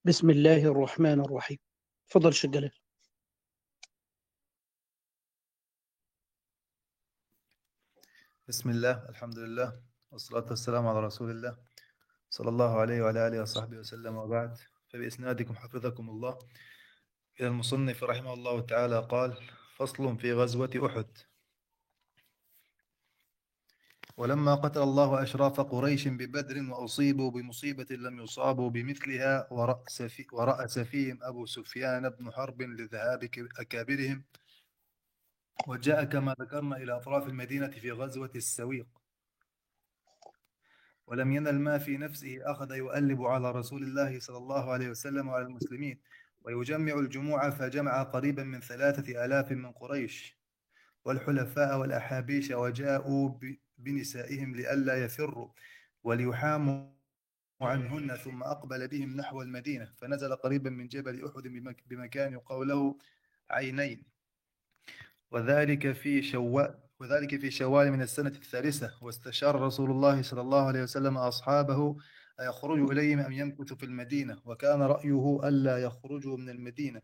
بسم الله الرحمن الرحيم. تفضل شيخ جلال. بسم الله، الحمد لله، والصلاة والسلام على رسول الله صلى الله عليه وعلى آله وصحبه وسلم، وبعد. فبإسنادكم حفظكم الله إلى المصنف رحمه الله تعالى قال: فصل في غزوة أحد. ولما قتل الله أشراف قريش ببدر وأصيبوا بمصيبة لم يصابوا بمثلها، ورأس فيهم أبو سفيان بن حرب لذهاب أكابرهم، وجاء كما ذكرنا إلى أطراف المدينة في غزوة السويق، ولم ينل ما في نفسه، أخذ يؤلب على رسول الله صلى الله عليه وسلم وعلى المسلمين، ويجمع الجموع، فجمع قريبا من 3000 من قريش والحلفاء والأحابيش، وجاءوا بنسائهم لئلا يفروا وليحاموا عنهن، ثم أقبل بهم نحو المدينة، فنزل قريبا من جبل أحد بمكان يقال له عينين، وذلك في شوال من السنة الثالثة. واستشار رسول الله صلى الله عليه وسلم أصحابه أيخرجوا إليهم أم يمكثوا في المدينة، وكان رأيه ألا يخرجوا من المدينة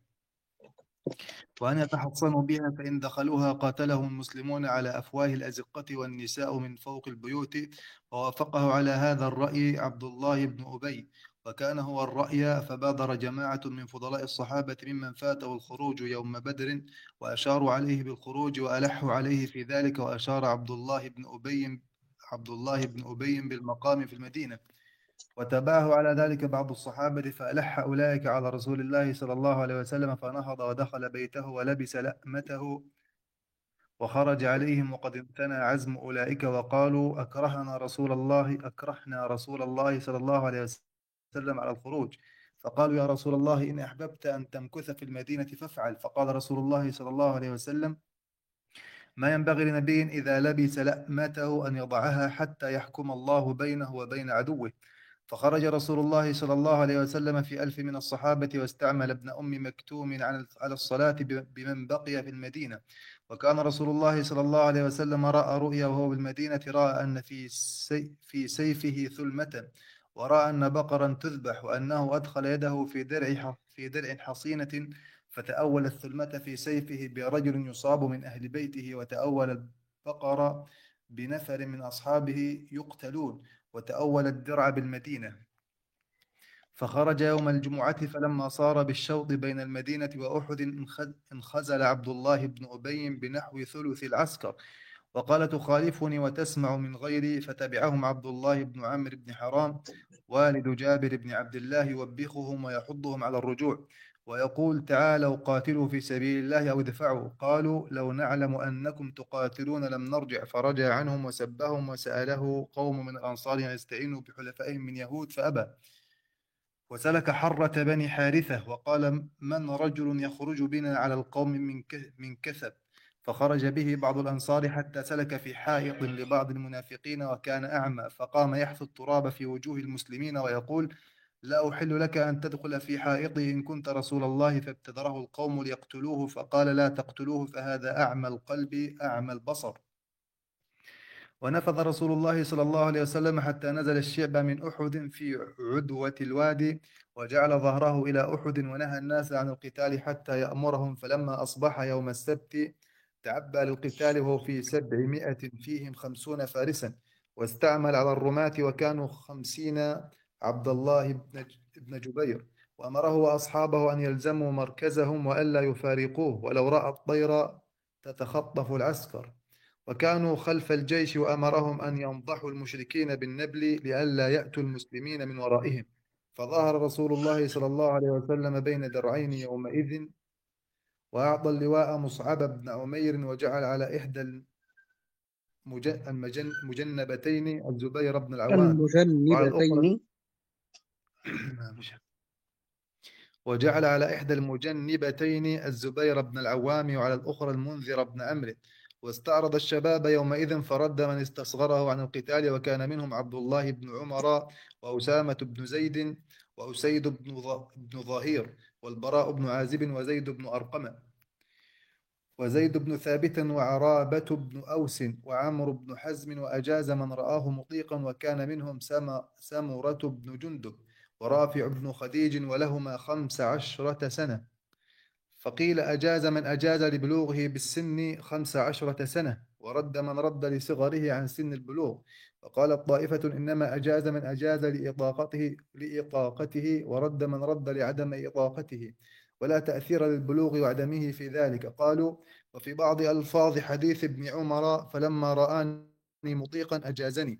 وأن يتحصنوا بها، فإن دخلوها قاتلهم المسلمون على أفواه الأزقة والنساء من فوق البيوت. ووافقه على هذا الرأي عبد الله بن أبي، وكان هو الرأي، فبادر جماعة من فضلاء الصحابة ممن فاته الخروج يوم بدر، وأشاروا عليه بالخروج وألحوا عليه في ذلك، وأشار عبد الله بن أبي بالمقام في المدينة، وتبعه على ذلك بعض الصحابة، فألح أولئك على رسول الله صلى الله عليه وسلم، فنهض ودخل بيته ولبس لأمته وخرج عليهم، وقد امتنع عزم أولئك، وقالوا أكرهنا رسول الله صلى الله عليه وسلم على الخروج. فقالوا: يا رسول الله، إن أحببت أن تمكث في المدينة فافعل. فقال رسول الله صلى الله عليه وسلم: ما ينبغي لنبي إذا لبس لأمته أن يضعها حتى يحكم الله بينه وبين عدوه. فخرج رسول الله صلى الله عليه وسلم في 1000 من الصحابة، واستعمل ابن أم مكتوم على الصلاة بمن بقي في المدينة. وكان رسول الله صلى الله عليه وسلم رأى رؤيا وهو بالمدينة، رأى أن في سيفه ثلمة، ورأى أن بقرا تذبح، وأنه أدخل يده في درع حصينة، فتأول الثلمة في سيفه برجل يصاب من أهل بيته، وتأول البقر بنفر من أصحابه يقتلون، وتأول الدرع بالمدينة. فخرج يوم الجمعة، فلما صار بالشوط بين المدينة وأحد، انخزل عبد الله بن أبي بنحو ثلث العسكر، وقال: تخالفني وتسمع من غيري. فتبعهم عبد الله بن عمرو بن حرام والد جابر بن عبد الله، يوبخهم ويحضهم على الرجوع، ويقول: تعالوا قاتلوا في سبيل الله أو ادفعوا. قالوا: لو نعلم أنكم تقاتلون لم نرجع. فرجع عنهم وسبهم، وسأله قوم من الأنصار أن يستعينوا بحلفائهم من يهود، فأبى، وسلك حرة بني حارثة، وقال: من رجل يخرج بنا على القوم من كثب. فخرج به بعض الأنصار حتى سلك في حائط لبعض المنافقين، وكان أعمى، فقام يحث التراب في وجوه المسلمين ويقول: لا أحل لك أن تدخل في حائطي إن كنت رسول الله. فابتدره القوم ليقتلوه، فقال: لا تقتلوه، فهذا أعمى القلب أعمى البصر. ونفذ رسول الله صلى الله عليه وسلم حتى نزل الشعب من أحد في عدوة الوادي، وجعل ظهره إلى أحد، ونهى الناس عن القتال حتى يأمرهم. فلما أصبح يوم السبت تعبى للقتال، وهو في 700 فيهم 50 فارسا، واستعمل على الرماة، وكانوا 50. عبد الله بن جبير، وأمره وأصحابه أن يلزموا مركزهم وألا يفارقوه، ولو رأى الطير تتخطف العسكر. وكانوا خلف الجيش، وأمرهم أن ينضحوا المشركين بالنبل لئلا يأتوا المسلمين من ورائهم. فظهر رسول الله صلى الله عليه وسلم بين درعين يومئذ، وأعطى اللواء مصعب بن عمير، وجعل على إحدى المجنبتين الزبير بن العوام، وعلى الأخرى المجنبتين. وجعل على إحدى المجنبتين الزبير بن العوام، وعلى الأخرى المنذر بن عمرو. واستعرض الشباب يومئذ، فرد من استصغره عن القتال، وكان منهم عبد الله بن عمر، وأسامة بن زيد، وأسيد بن ظهير، والبراء بن عازب، وزيد بن أرقم، وزيد بن ثابت، وعرابة بن أوس، وعمرو بن حزم، وأجاز من رآه مطيقا، وكان منهم سمرة بن جندب، ورافع بن خديج ولهما 15 سنة. فقيل أجاز من أجاز لبلوغه بالسن 15 سنة، ورد من رد لصغره عن سن البلوغ. وقالت طائفة إنما أجاز من أجاز لإطاقته، ورد من رد لعدم إطاقته، ولا تأثير للبلوغ وعدمه في ذلك. قالوا: وفي بعض ألفاظ حديث ابن عمر: فلما رآني مطيقا أجازني.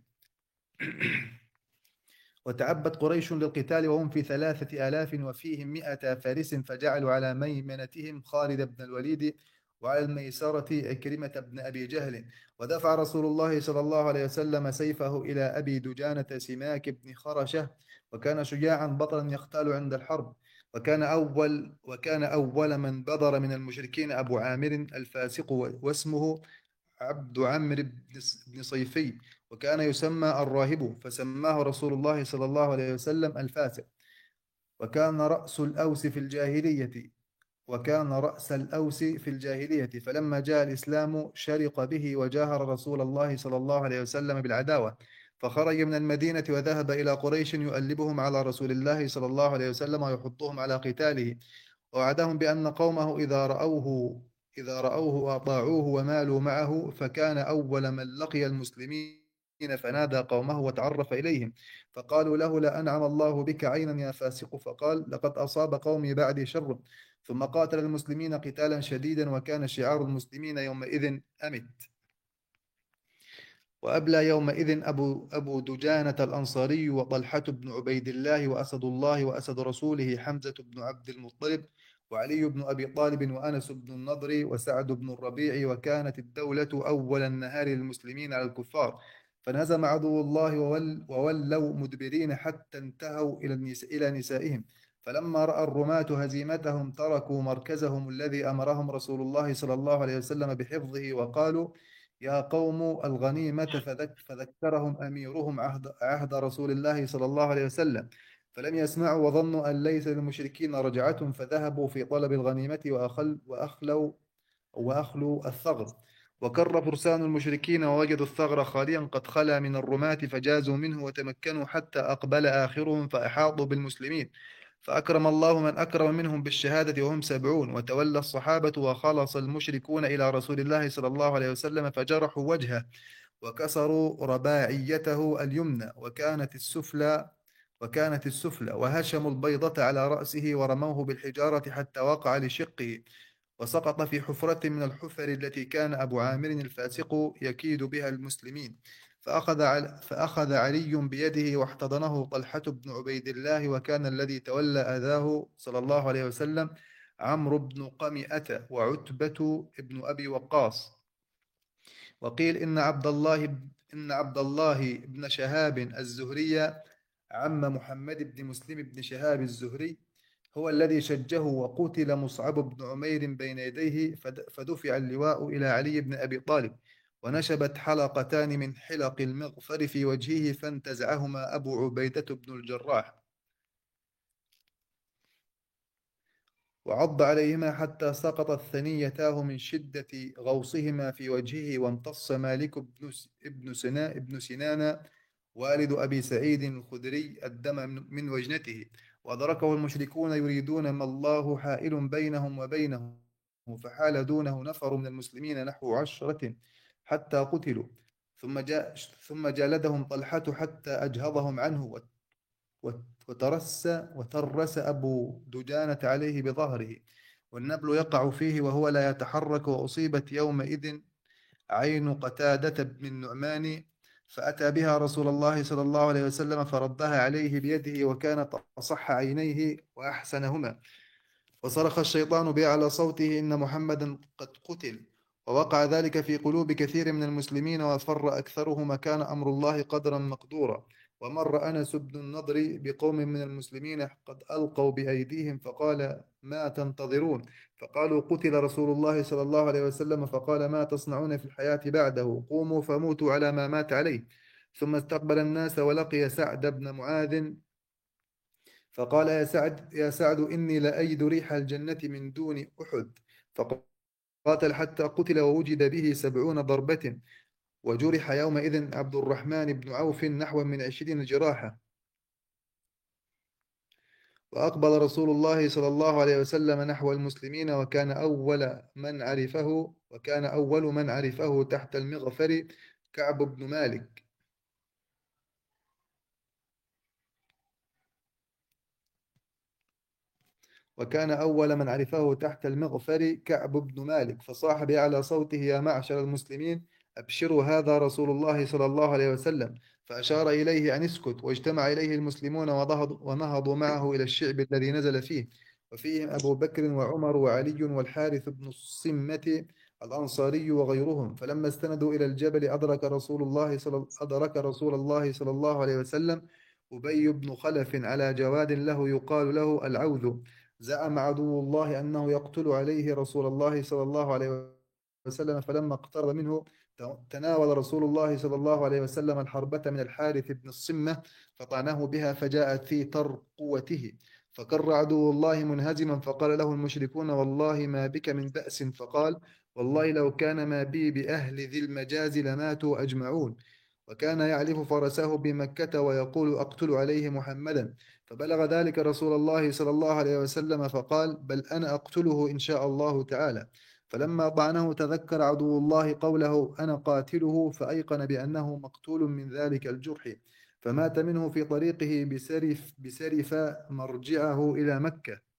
وتعبت قريش للقتال وهم في 3000 وفيهم 100 فارس، فجعلوا على ميمنتهم خالد بن الوليد، وعلى الميسرة عكرمة بن أبي جهل. ودفع رسول الله صلى الله عليه وسلم سيفه إلى أبي دجانة سماك بن خرشة، وكان شجاعا بطلا يختال عند الحرب. وكان أول من بدر من المشركين أبو عامر الفاسق، واسمه عبد عمرو بن صيفي، وكان يسمى الراهب، فسماه رسول الله صلى الله عليه وسلم الفاسق. وكان رأس الأوس في الجاهلية وكان رأس الأوس في الجاهلية، فلما جاء الإسلام شرق به، وجاهر رسول الله صلى الله عليه وسلم بالعداوة، فخرج من المدينة وذهب إلى قريش يؤلبهم على رسول الله صلى الله عليه وسلم ويحضهم على قتاله، ووعدهم بأن قومه إذا رأوه وأطاعوه ومالوا معه. فكان أول من لقي المسلمين فنادى قومه وتعرف إليهم، فقالوا له: لا أنعم الله بك عينا يا فاسق. فقال: لقد أصاب قومي بعدي شر. ثم قاتل المسلمين قتالا شديدا، وكان شعار المسلمين يومئذ أمت. وأبلى يومئذ أبو دجانة الأنصاري، وطلحة بن عبيد الله، وأسد الله وأسد رسوله حمزة بن عبد المطلب، وعلي بن أبي طالب، وأنس بن النضر، وسعد بن الربيع. وكانت الدولة أول النهار للمسلمين على الكفار، فانهزم عدو الله وولوا مدبرين حتى انتهوا إلى نسائهم. فلما رأى الرماة هزيمتهم تركوا مركزهم الذي أمرهم رسول الله صلى الله عليه وسلم بحفظه، وقالوا: يا قوم الغنيمة. فذكرهم أميرهم عهد رسول الله صلى الله عليه وسلم، فلم يسمعوا، وظنوا أن ليس للمشركين رجعة، فذهبوا في طلب الغنيمة وأخلوا الثغر. وكر فرسان المشركين ووجدوا الثغر خاليا قد خلا من الرماة، فجازوا منه وتمكنوا حتى أقبل آخرهم فأحاطوا بالمسلمين، فأكرم الله من أكرم منهم بالشهادة وهم 70. وتولى الصحابة وخلص المشركون إلى رسول الله صلى الله عليه وسلم، فجرحوا وجهه وكسروا رباعيته اليمنى وكانت السفلى، وهشموا البيضة على رأسه ورموه بالحجارة حتى وقع لشقه، وسقط في حفرة من الحفر التي كان أبو عامر الفاسق يكيد بها المسلمين. فأخذ علي بيده واحتضنه طلحة بن عبيد الله، وكان الذي تولى أذاه صلى الله عليه وسلم عمرو بن قمئة وعتبة بن أبي وقاص. وقيل إن عبد الله بن شهاب الزهري عم محمد بن مسلم بن شهاب الزهري هو الذي شجه، وقتل مصعب بن عمير بين يديه، فدفع اللواء إلى علي بن أبي طالب، ونشبت حلقتان من حلق المغفر في وجهه، فانتزعهما أبو عبيدة بن الجراح، وعض عليهما حتى سقطت ثنيتاه من شدة غوصهما في وجهه. وامتص مالك ابن سنان والد أبي سعيد الخدري الدم من وجنته، وأدركه المشركون يريدون ما الله حائل بينهم وبينه، فحال دونه نفر من المسلمين نحو 10 حتى قتلوا. ثم جالدهم طلحة حتى أجهضهم عنه، وترس أبو دجانة عليه بظهره، والنبل يقع فيه وهو لا يتحرك. وأصيبت يومئذ عين قتادة بن النعمان، فأتى بها رسول الله صلى الله عليه وسلم فردها عليه بيده، وكانت أصح عينيه وأحسنهما. وصرخ الشيطان بأعلى صوته: إن محمدا قد قتل. ووقع ذلك في قلوب كثير من المسلمين، وفر أكثرهم، كان أمر الله قدرا مقدورا. ومر أنس بن النضر بقوم من المسلمين قد ألقوا بأيديهم، فقال: ما تنتظرون؟ فقالوا: قتل رسول الله صلى الله عليه وسلم. فقال: ما تصنعون في الحياة بعده؟ قوموا فموتوا على ما مات عليه. ثم استقبل الناس ولقي سعد بن معاذ، فقال: يا سعد إني لأجد ريح الجنة من دون أحد. فقاتل حتى قتل، ووجد به 70 ضربة. وجرح يومئذ عبد الرحمن بن عوف نحو من 20 جراحة. وأقبل رسول الله صلى الله عليه وسلم نحو المسلمين، وكان أول من عرفه تحت المغفر كعب بن مالك. وكان أول من عرفه تحت المغفر كعب بن مالك، فصاح بأعلى صوته: يا معشر المسلمين، أبشروا، هذا رسول الله صلى الله عليه وسلم. فأشار إليه أن اسكت، واجتمع إليه المسلمون ونهضوا معه إلى الشعب الذي نزل فيه، وفيهم أبو بكر وعمر وعلي والحارث بن الصمة الأنصاري وغيرهم. فلما استندوا إلى الجبل أدرك رسول الله صلى الله عليه وسلم أبي بن خلف على جواد له يقال له العوذ. زعم عدو الله أنه يقتل عليه رسول الله صلى الله عليه وسلم، فلما اقترب منه تناول رسول الله صلى الله عليه وسلم الحربة من الحارث بن الصمة، فطعنه بها فجاءت في ترقوته، فكر عدو الله منهزما. فقال له المشركون: والله ما بك من بأس. فقال: والله لو كان ما بي بأهل ذي المجاز لماتوا أجمعون. وكان يعلف فرسه بمكة ويقول: أقتل عليه محمدا. فبلغ ذلك رسول الله صلى الله عليه وسلم، فقال: بل أنا أقتله إن شاء الله تعالى. فلما طعنه تذكر عدو الله قوله: أنا قاتله، فأيقن بأنه مقتول من ذلك الجرح، فمات منه في طريقه بسرف مرجعه إلى مكة.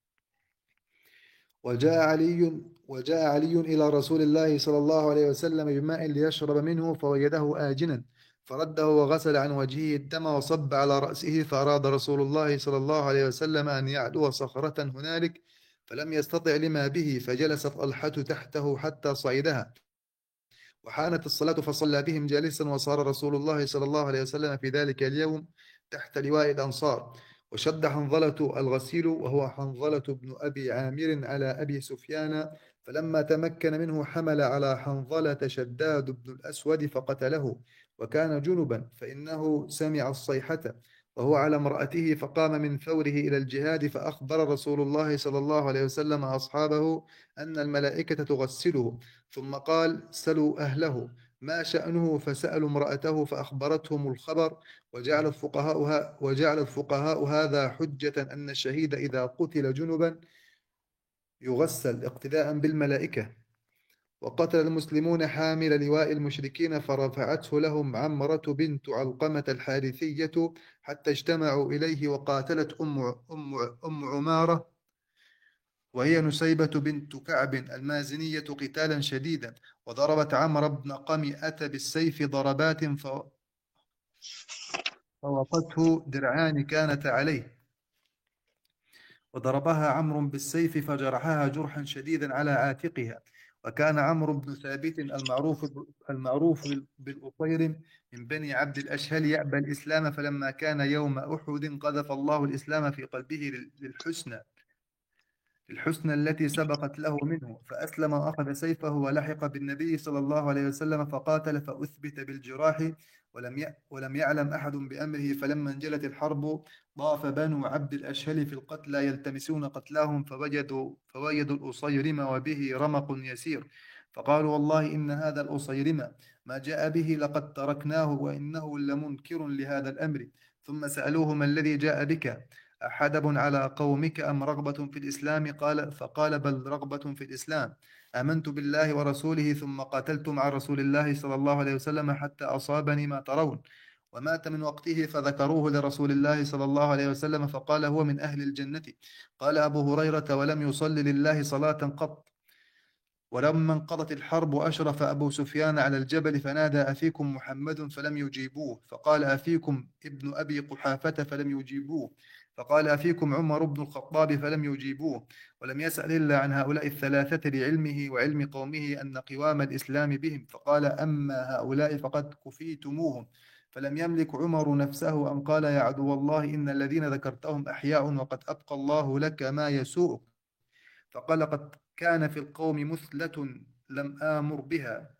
وجاء علي إلى رسول الله صلى الله عليه وسلم بماء ليشرب منه، فوجده آجنا، فرده وغسل عن وجهه الدم وصب على رأسه. فأراد رسول الله صلى الله عليه وسلم أن يعلو صخرة هنالك، فلم يستطع لما به، فجلست طلحة تحته حتى صعدها. وحانت الصلاة فصلى بهم جالسا. وصار رسول الله صلى الله عليه وسلم في ذلك اليوم تحت لواء الأنصار. وشد حنظلة الغسيل، وهو حنظلة بن أبي عامر، على أبي سفيان، فلما تمكن منه حمل على حنظلة شداد بن الأسود فقتله، وكان جنبا، فإنه سمع الصيحة وهو على امرأته، فقام من ثوره إلى الجهاد. فأخبر رسول الله صلى الله عليه وسلم أصحابه أن الملائكة تغسله، ثم قال: سلوا أهله ما شأنه. فسألوا امرأته فأخبرتهم الخبر. وجعل الفقهاء هذا حجة أن الشهيد إذا قتل جنبا يغسل اقتداء بالملائكة. وقتل المسلمون حامل لواء المشركين، فرفعته لهم عمرة بنت علقمة الحارثية حتى اجتمعوا إليه. وقاتلت أم عمارة، وهي نسيبة بنت كعب المازنية، قتالا شديدا، وضربت عمرو بن قمئة بالسيف ضربات فوقته درعان كانت عليه. وضربها عمرو بالسيف فجرحها جرحا شديدا على عاتقها. وكان عمرو بن ثابت المعروف بالأطير من بني عبد الأشهل يأبى الإسلام، فلما كان يوم أحد قذف الله الإسلام في قلبه للحسنى التي سبقت له منه، فأسلم وأخذ سيفه ولحق بالنبي صلى الله عليه وسلم فقاتل، فأثبت بالجراح، ولم يعلم أحد بأمره. فلما انجلت الحرب ضاف بنو عبد الأشهل في القتلى يلتمسون قتلاهم، فوجدوا الأصيرم وبه رمق يسير، فقالوا: والله إن هذا الأصيرم ما جاء به لقد تركناه، وإنه لمنكر لهذا الأمر. ثم سألوه: ما الذي جاء بك؟ أحدب على قومك أم رغبة في الإسلام؟ فقال: بل رغبة في الإسلام. آمنت بالله ورسوله، ثم قاتلت مع رسول الله صلى الله عليه وسلم حتى أصابني ما ترون. ومات من وقته، فذكروه لرسول الله صلى الله عليه وسلم، فقال: هو من أهل الجنة. قال أبو هريرة: ولم يصل لله صلاة قط. ولما انقضت الحرب أشرف أبو سفيان على الجبل، فنادى: أفيكم محمد؟ فلم يجيبوه. فقال: أفيكم ابن أبي قحافة؟ فلم يجيبوه. فقال: أفيكم عمر بن الخطاب؟ فلم يجيبوه. ولم يسأل إلا عن هؤلاء الثلاثة لعلمه وعلم قومه أن قوام الإسلام بهم. فقال: أما هؤلاء فقد كفيتموهم. فلم يملك عمر نفسه أن قال: يا عدو الله، إن الذين ذكرتهم أحياء، وقد أبقى الله لك ما يسوءك. فقال: قد كان في القوم مثلة لم آمر بها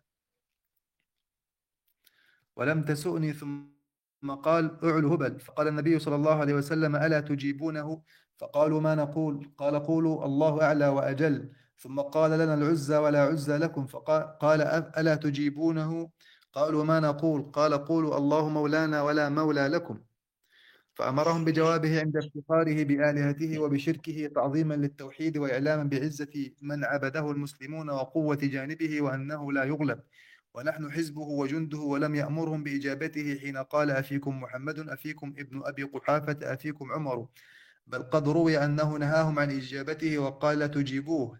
ولم تسؤني. ثم قال: اعل هبل. فقال النبي صلى الله عليه وسلم: ألا تجيبونه؟ فقالوا: ما نقول؟ قال: قولوا الله أعلى وأجل. ثم قال: لنا العزى ولا عزى لكم. فقال: ألا تجيبونه؟ قالوا: ما نقول؟ قال: قولوا الله مولانا ولا مولى لكم. فأمرهم بجوابه عند افتخاره بآلهته وبشركه تعظيما للتوحيد وإعلاما بعزة من عبده المسلمون وقوة جانبه وأنه لا يغلب، ونحن حزبه وجنده، ولم يأمرهم بإجابته حين قال أفيكم محمد، أفيكم ابن أبي قحافة، أفيكم عمر، بل قد روي أنه نهاهم عن إجابته وقال لا تجيبوه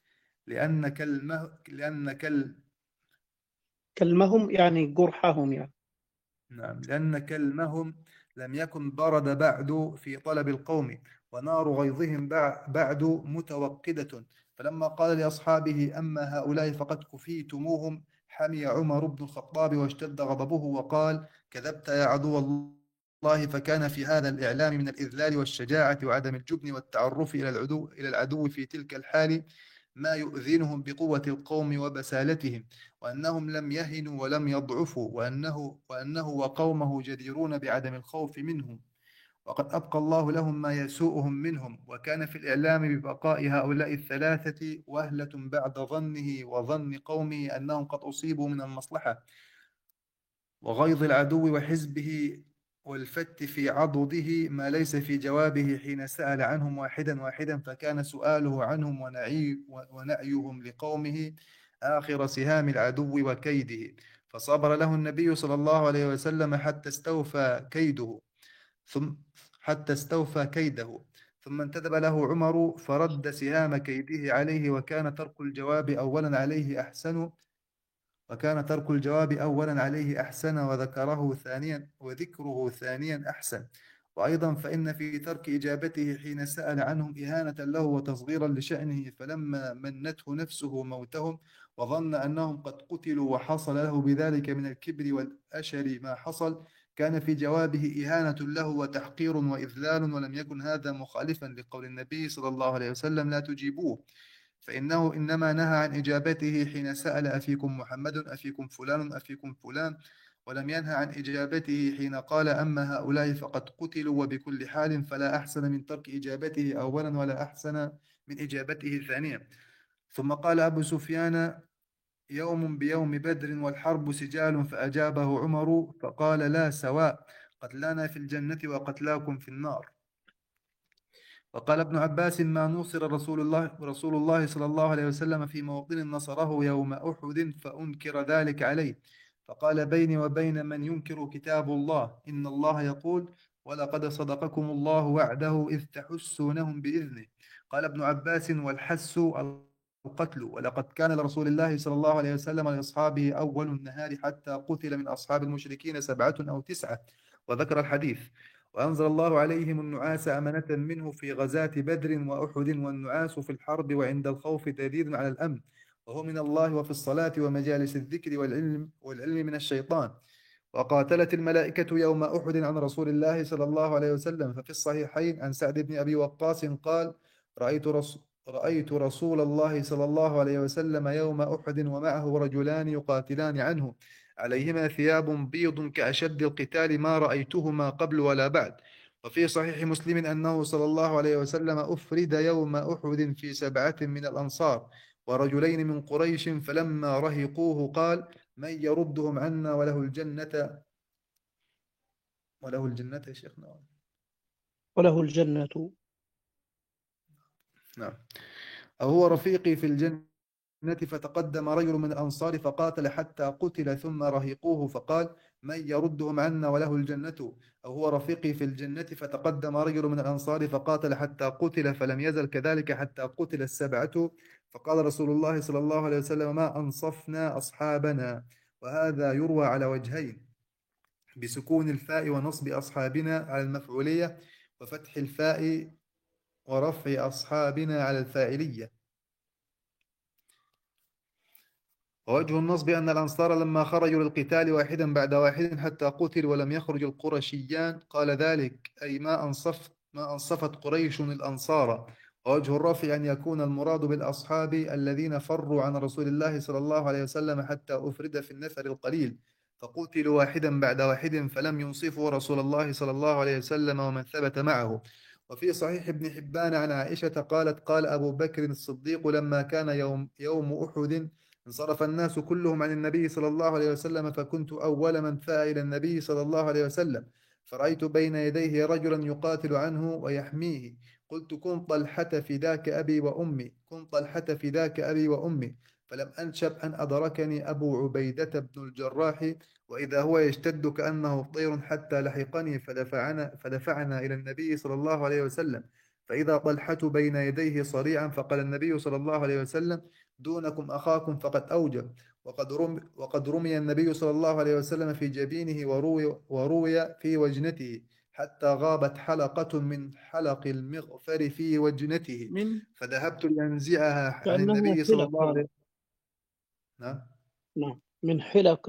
لأن كلمهم يعني جرحهم يعني. نعم، لأن كلمهم لم يكن برد بعد في طلب القوم، ونار غيظهم بعد متوقدة. فلما قال لأصحابه أما هؤلاء فقد كفيتموهم، حمي عمر بن الخطاب واشتد غضبه وقال كذبت يا عدو الله. فكان في هذا الإعلام من الإذلال والشجاعة وعدم الجبن والتعرف إلى العدو في تلك الحال ما يؤذنهم بقوة القوم وبسالتهم، وأنهم لم يهنوا ولم يضعفوا، وأنه وقومه جديرون بعدم الخوف منهم، وقد أبقى الله لهم ما يسوءهم منهم. وكان في الإعلام ببقاء هؤلاء الثلاثة وهلة بعد ظنه وظن قومه أنهم قد أصيبوا من المصلحة وغيظ العدو وحزبه والفت في عضده ما ليس في جوابه حين سأل عنهم واحدا واحدا، فكان سؤاله عنهم ونعيهم لقومه آخر سهام العدو وكيده، فصبر له النبي صلى الله عليه وسلم ثم حتى استوفى كيده، ثم انتدب له عمر فرد سهام كيده عليه، وكان ترك الجواب أولا عليه أحسن وذكره ثانيا أحسن. وأيضا فإن في ترك إجابته حين سأل عنهم إهانة له وتصغيرا لشأنه، فلما منته نفسه موتهم وظن أنهم قد قتلوا وحصل له بذلك من الكبر والأشر ما حصل، كان في جوابه إهانة له وتحقير وإذلال، ولم يكن هذا مخالفا لقول النبي صلى الله عليه وسلم لا تجيبوه، فإنه إنما نهى عن إجابته حين سأل أفيكم محمد، أفيكم فلان، أفيكم فلان، ولم ينهى عن إجابته حين قال أما هؤلاء فقد قتلوا، وبكل حال فلا أحسن من ترك إجابته أولا ولا أحسن من إجابته ثانيا. ثم قال أبو سفيان يوم بيوم بدر والحرب سجال، فأجابه عمر فقال لا سواء، قتلانا في الجنة وقتلاكم في النار. وقال ابن عباس ما نوصر رسول الله صلى الله عليه وسلم في موطن نصره يوم أحد فأنكر ذلك عليه، فقال بيني وبين من ينكر كتاب الله إن الله يقول ولقد صدقكم الله وعده إذ تحسونهم بإذنه. قال ابن عباس والحس القتل، ولقد كان لرسول الله صلى الله عليه وسلم لأصحابه أول النهار حتى قتل من أصحاب المشركين 7 أو 9، وذكر الحديث. وأنزل الله عليهم النعاس أمنة منه في غزاة بدر وأحد، والنعاس في الحرب وعند الخوف دليل على الأمن، وهو من الله، وفي الصلاة ومجالس الذكر والعلم من الشيطان. وقاتلت الملائكة يوم أحد عن رسول الله صلى الله عليه وسلم، ففي الصحيحين عن سعد بن أبي وقاص قال رأيت رسول الله صلى الله عليه وسلم يوم أحد ومعه رجلان يقاتلان عنه عليهما ثياب بيض كأشد القتال ما رأيتهما قبل ولا بعد. وفي صحيح مسلم أنه صلى الله عليه وسلم أفرد يوم أحد في 7 من الأنصار ورجلين من قريش، فلما رهقوه قال من يردهم عنا وله الجنة يا شيخنا. وله الجنة. نعم. أو هو رفيقي في الجنة، فتقدم رجل من الأنصار فقاتل حتى قتل، ثم رهقوه فقال من يردهم عنا وله الجنة. أو هو رفيقي في الجنة، فتقدم رجل من الأنصار فقاتل حتى قتل، فلم يزل كذلك حتى قتل 7. فقال رسول الله صلى الله عليه وسلم ما أنصفنا أصحابنا. وهذا يروى على وجهين، بسكون الفاء ونصب أصحابنا على المفعولية، وفتح الفاء ورفع أصحابنا على الفاعلية. ووجه النصب أن الأنصار لما خرجوا للقتال واحدا بعد واحد حتى قتل ولم يخرج القرشيان قال ذلك أي ما أنصفت قريش الأنصار. ووجه الرفع أن يكون المراد بالأصحاب الذين فروا عن رسول الله صلى الله عليه وسلم حتى أفرد في النفر القليل، فقتلوا واحدا بعد واحد فلم ينصفوا رسول الله صلى الله عليه وسلم ومن ثبت معه. وفي صحيح ابن حبان عن عائشة قالت قال أبو بكر الصديق لما كان يوم أحد انصرف الناس كلهم عن النبي صلى الله عليه وسلم، فكنت أول من فاء إلى النبي صلى الله عليه وسلم، فرأيت بين يديه رجلا يقاتل عنه ويحميه. قلت كن طلحة فداك أبي وأمي، كن طلحة فداك أبي وأمي. فلم أنشب أن أدركني أبو عبيدة بن الجراح وإذا هو يشتد كأنه طير حتى لحقني فدفعنا إلى النبي صلى الله عليه وسلم. فإذا طلحة بين يديه صريعا فقال النبي صلى الله عليه وسلم دونكم أخاكم فقد أوجب. وقد رمي النبي صلى الله عليه وسلم في جبينه وروي في وجنته حتى غابت حلقة من حلق المغفر في وجنته. من فذهبت لأنزعها عن كأنه النبي صلى حلق الله عليه يعني. وسلم. نعم. نعم، من حلق.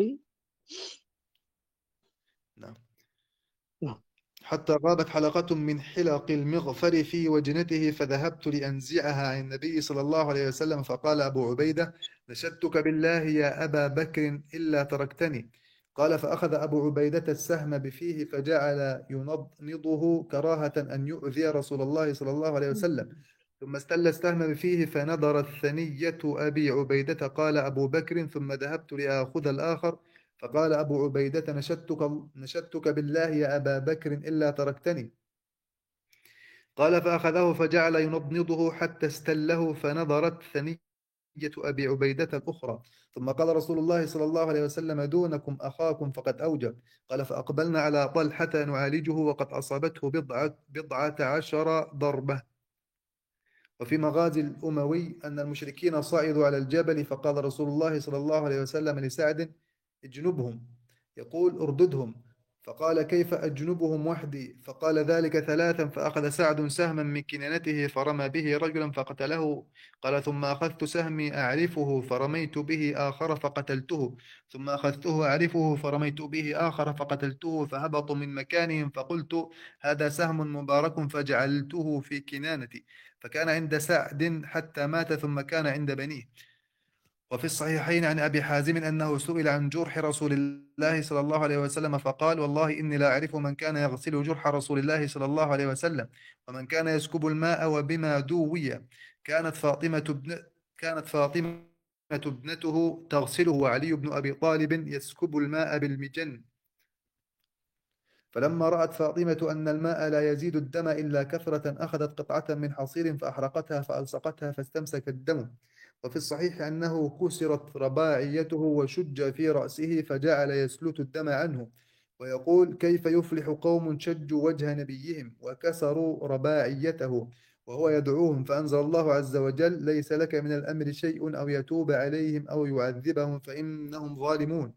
نعم. نعم. حتى غابت حلقة من حلق المغفر في وجنته فذهبت لأنزعها عن النبي صلى الله عليه وسلم فقال أبو عبيدة نشدتك بالله يا أبا بكر إلا تركتني. قال فأخذ أبو عبيدة السهم بفيه فجعل ينضنضه كراهة أن يؤذي رسول الله صلى الله عليه وسلم. ثم استل السهم بفيه فنظرت ثنية أبي عبيدة. قال أبو بكر ثم ذهبت لآخذ الآخر فقال أبو عبيدة نشدتك بالله يا أبا بكر إلا تركتني. قال فأخذه فجعل ينضنضه حتى استله فنظرت ثنية أبي عبيدة الأخرى. ثم قال رسول الله صلى الله عليه وسلم دونكم أخاكم فقد أوجب. قال فأقبلنا على طلحة نعالجه وقد أصابته بضعة عشر ضربة. وفي مغازي الأموي أن المشركين صعدوا على الجبل فقال رسول الله صلى الله عليه وسلم لسعد اجنبهم، يقول ارددهم. فقال كيف أجنبهم وحدي؟ فقال ذلك ثلاثا. فأخذ سعد سهما من كنانته فرمى به رجلا فقتله. قال ثم أخذت سهمي أعرفه فرميت به آخر فقتلته. ثم أخذته أعرفه فرميت به آخر فقتلته. فهبطوا من مكانهم فقلت هذا سهم مبارك فجعلته في كنانتي. فكان عند سعد حتى مات ثم كان عند بنيه. وفي الصحيحين عن أبي حازم أنه سئل عن جرح رسول الله صلى الله عليه وسلم فقال والله إني لا أعرف من كان يغسل جرح رسول الله صلى الله عليه وسلم ومن كان يسكب الماء وبما دوي. كانت فاطمة ابن كانت فاطمة ابنته تغسله وعلي بن أبي طالب يسكب الماء بالمجن. فلما رأت فاطمة أن الماء لا يزيد الدم إلا كثرة أخذت قطعة من حصير فأحرقتها فألصقتها فاستمسك الدم. وفي الصحيح أنه كسرت رباعيته وشج في رأسه فجعل يسلت الدم عنه ويقول كيف يفلح قوم شجوا وجه نبيهم وكسروا رباعيته وهو يدعوهم. فأنزل الله عز وجل ليس لك من الأمر شيء أو يتوب عليهم أو يعذبهم فإنهم ظالمون.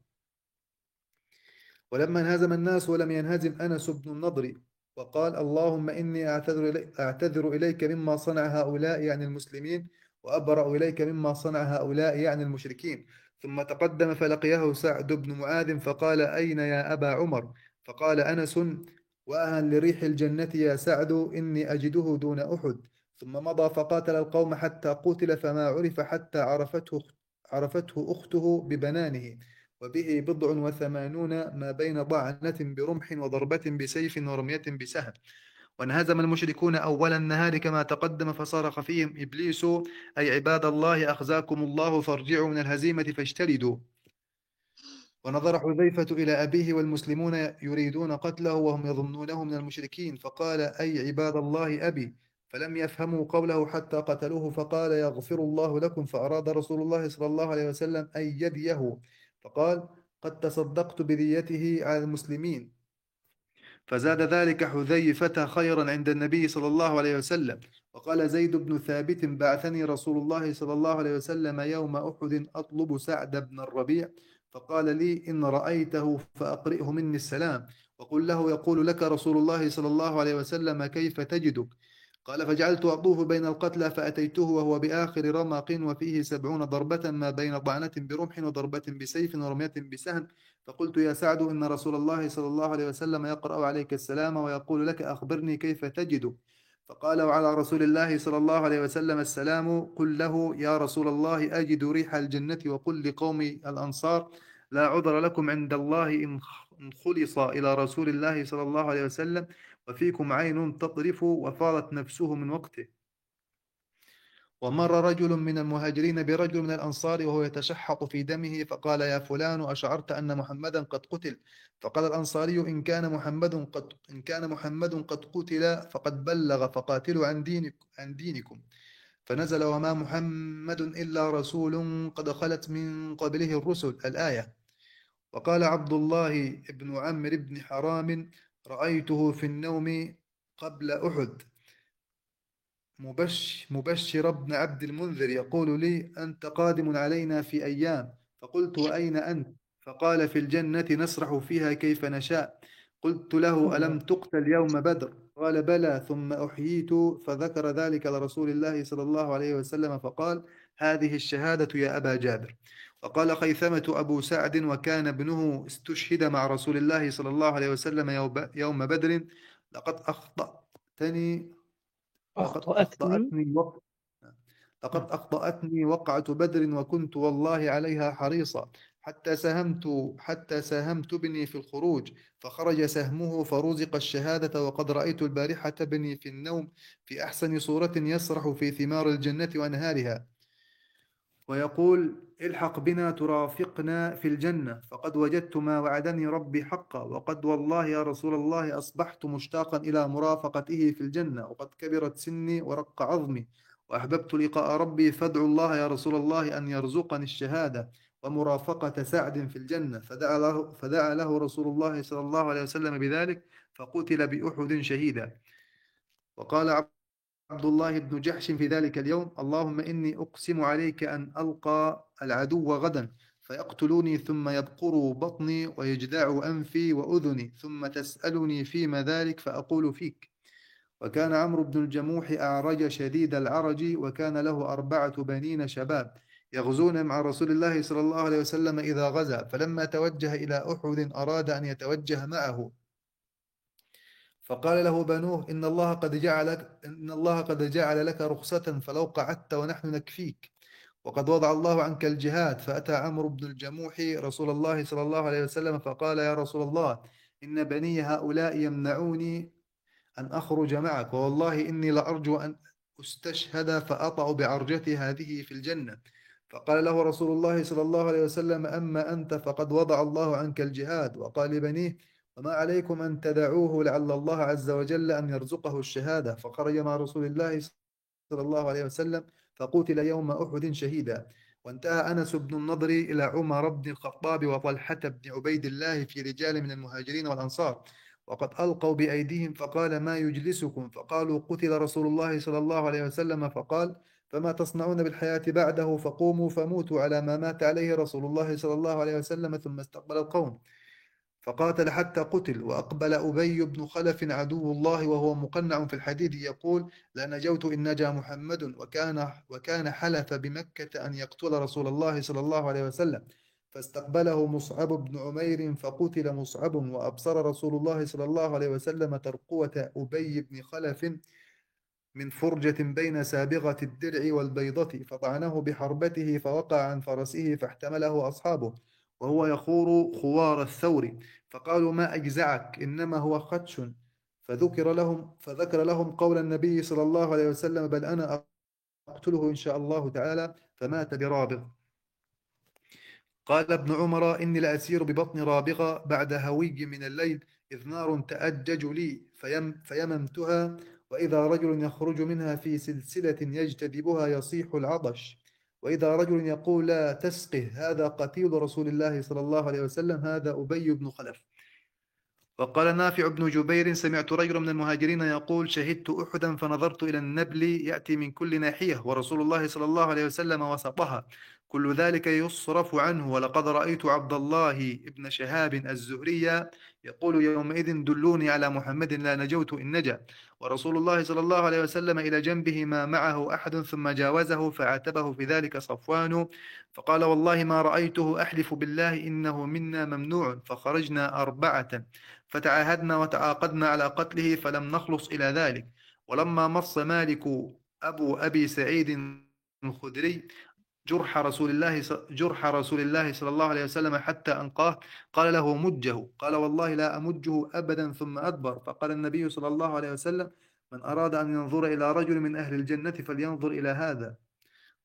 ولما انهزم الناس ولم ينهزم أنس بن النضر وقال اللهم إني أعتذر إليك مما صنع هؤلاء يعني المسلمين وأبرأ إليك مما صنع هؤلاء يعني المشركين. ثم تقدم فلقيه سعد بن معاذ فقال أين يا أبا عمر؟ فقال أنس وأهل لريح الجنة يا سعد إني أجده دون أحد. ثم مضى فقاتل القوم حتى قتل فما عرف حتى عرفته أخته ببنانه وبه 87 ما بين طعنة برمح وضربة بسيف ورمية بسهم. وانهزم المشركون أول النهار كما تقدم فصرخ فيهم إبليس أي عباد الله أخزاكم الله فارجعوا من الهزيمة فاجتلدوا. ونظر حذيفة إلى أبيه والمسلمون يريدون قتله وهم يظنونه من المشركين فقال أي عباد الله أبي. فلم يفهموا قوله حتى قتلوه فقال يغفر الله لكم. فأراد رسول الله صلى الله عليه وسلم أن يديه فقال قد تصدقت بذيته على المسلمين. فزاد ذلك حذيفة خيرا عند النبي صلى الله عليه وسلم. وقال زيد بن ثابت بعثني رسول الله صلى الله عليه وسلم يوم أحد أطلب سعد بن الربيع فقال لي إن رأيته فأقرئه مني السلام وقل له يقول لك رسول الله صلى الله عليه وسلم كيف تجدك؟ قال فجعلت أطوف بين القتلى فأتيته وهو بآخر رمق وفيه 70 ضربة ما بين طعنة برمح وضربة بسيف ورمية بسهم. فقلت يا سعد إن رسول الله صلى الله عليه وسلم يقرأ عليك السلام ويقول لك أخبرني كيف تجد. فقال وعلى رسول الله صلى الله عليه وسلم السلام قل له يا رسول الله أجد ريح الجنة وقل لقوم الأنصار لا عذر لكم عند الله إن خلص إلى رسول الله صلى الله عليه وسلم وفيكم عين تطرف وفاضت نفسه من وقته. ومر رجل من المهاجرين برجل من الأنصار وهو يتشحط في دمه فقال يا فلان أشعرت أن محمدا قد قتل؟ فقال الأنصاري إن كان محمد قد قتل فقد بلغ فقاتلوا عن دينكم. فنزل وما محمد إلا رسول قد خلت من قبله الرسل الآية. وقال عبد الله بن عمرو بن حرام رأيته في النوم قبل أحد مبشر بن عبد المنذر يقول لي أنت قادم علينا في أيام. فقلت وأين أنت؟ فقال في الجنة نسرح فيها كيف نشاء. قلت له ألم الله. تقتل يوم بدر؟ قال بلى ثم أحييت. فذكر ذلك لرسول الله صلى الله عليه وسلم فقال هذه الشهادة يا أبا جابر. وقال خيثمة أبو سعد وكان ابنه استشهد مع رسول الله صلى الله عليه وسلم يوم بدر لقد أخطأتني لقد أخطأتني. أخطأتني وق... لقد نعم. أخطأتني وقعة بدر وكنت والله عليها حريصا حتى ساهمت بني في الخروج فخرج سهمه فرزق الشهادة وقد رأيت البارحة بني في النوم في أحسن صورة يسرح في ثمار الجنة وأنهارها ويقول الحق بنا ترافقنا في الجنة فقد وجدت ما وعدني ربي حقا وقد والله يا رسول الله أصبحت مشتاقا إلى مرافقته في الجنة وقد كبرت سني ورق عظمي وأحببت لقاء ربي فادعوا الله يا رسول الله أن يرزقني الشهادة ومرافقة سعد في الجنة فدعا له رسول الله صلى الله عليه وسلم بذلك فقتل بأحد شهيدا. وقال عبد الله بن جحش في ذلك اليوم اللهم إني أقسم عليك أن ألقى العدو غدا فيقتلوني ثم يبقروا بطني ويجدعوا أنفي وأذني ثم تسألني فيما ذلك فأقول فيك. وكان عمرو بن الجموح أعرج شديد العرج وكان له 4 بنين شباب يغزون مع رسول الله صلى الله عليه وسلم إذا غزا فلما توجه إلى أحد أراد أن يتوجه معه فقال له بنوه إن الله قد جعل لك رخصة فلو قعدت ونحن نكفيك وقد وضع الله عنك الجهاد. فأتى عمرو بن الجموح رسول الله صلى الله عليه وسلم فقال يا رسول الله إن بني هؤلاء يمنعوني أن أخرج معك والله إني لأرجو أن أستشهد فأطأ بعرجتي هذه في الجنة. فقال له رسول الله صلى الله عليه وسلم أما أنت فقد وضع الله عنك الجهاد. وقال لبنيه وما عليكم أن تدعوه لعل الله عز وجل أن يرزقه الشهادة. فخرج مع رسول الله صلى الله عليه وسلم فقتل يوم أحد شهيدا. وانتهى أنس بن النضر إلى عمر بن الخطاب وطلحة بن عبيد الله في رجال من المهاجرين والأنصار وقد ألقوا بأيديهم فقال ما يجلسكم؟ فقالوا قتل رسول الله صلى الله عليه وسلم. فقال فما تصنعون بالحياة بعده؟ فقوموا فموتوا على ما مات عليه رسول الله صلى الله عليه وسلم. ثم استقبل القوم فقاتل حتى قتل. وأقبل أبي بن خلف عدو الله وهو مقنع في الحديد يقول لا نجوت إن نجا محمد. وكان حلف بمكة أن يقتل رسول الله صلى الله عليه وسلم. فاستقبله مصعب بن عمير فقتل مصعب. وأبصر رسول الله صلى الله عليه وسلم ترقوة أبي بن خلف من فرجة بين سابغة الدرع والبيضة فطعنه بحربته فوقع عن فرسه فاحتمله أصحابه وهو يخور خوار الثور. فقالوا ما أجزعك إنما هو خدش. فذكر لهم قول النبي صلى الله عليه وسلم بل أنا أقتله إن شاء الله تعالى. فمات برابغ. قال ابن عمر إني لأسير ببطن رابغة بعد هوي من الليل إذ نار تأجج لي فيممتها وإذا رجل يخرج منها في سلسلة يجتذبها يصيح العطش وإذا رجل يقول لا تسقه هذا قتيل رسول الله صلى الله عليه وسلم هذا أبي بن خلف. وقال نافع بن جبير سمعت رجلا من المهاجرين يقول شهدت أحدا فنظرت إلى النبل يأتي من كل ناحية ورسول الله صلى الله عليه وسلم وسطها كل ذلك يصرف عنه. ولقد رأيت عبد الله بن شهاب الزهري يقول يومئذ دلوني على محمد لا نجوت إن نجا. ورسول الله صلى الله عليه وسلم إلى جنبه ما معه أحد ثم جاوزه فعاتبه في ذلك صفوان فقال والله ما رأيته أحلف بالله إنه منا ممنوع. فخرجنا 4 فتعاهدنا وتعاقدنا على قتله فلم نخلص إلى ذلك. ولما مص مالك أبو أبي سعيد الخدري جرح رسول الله صلى الله عليه وسلم حتى أنقاه قال له مجه. قال والله لا أمجه أبدا ثم أدبر. فقال النبي صلى الله عليه وسلم من أراد أن ينظر إلى رجل من أهل الجنة فلينظر إلى هذا.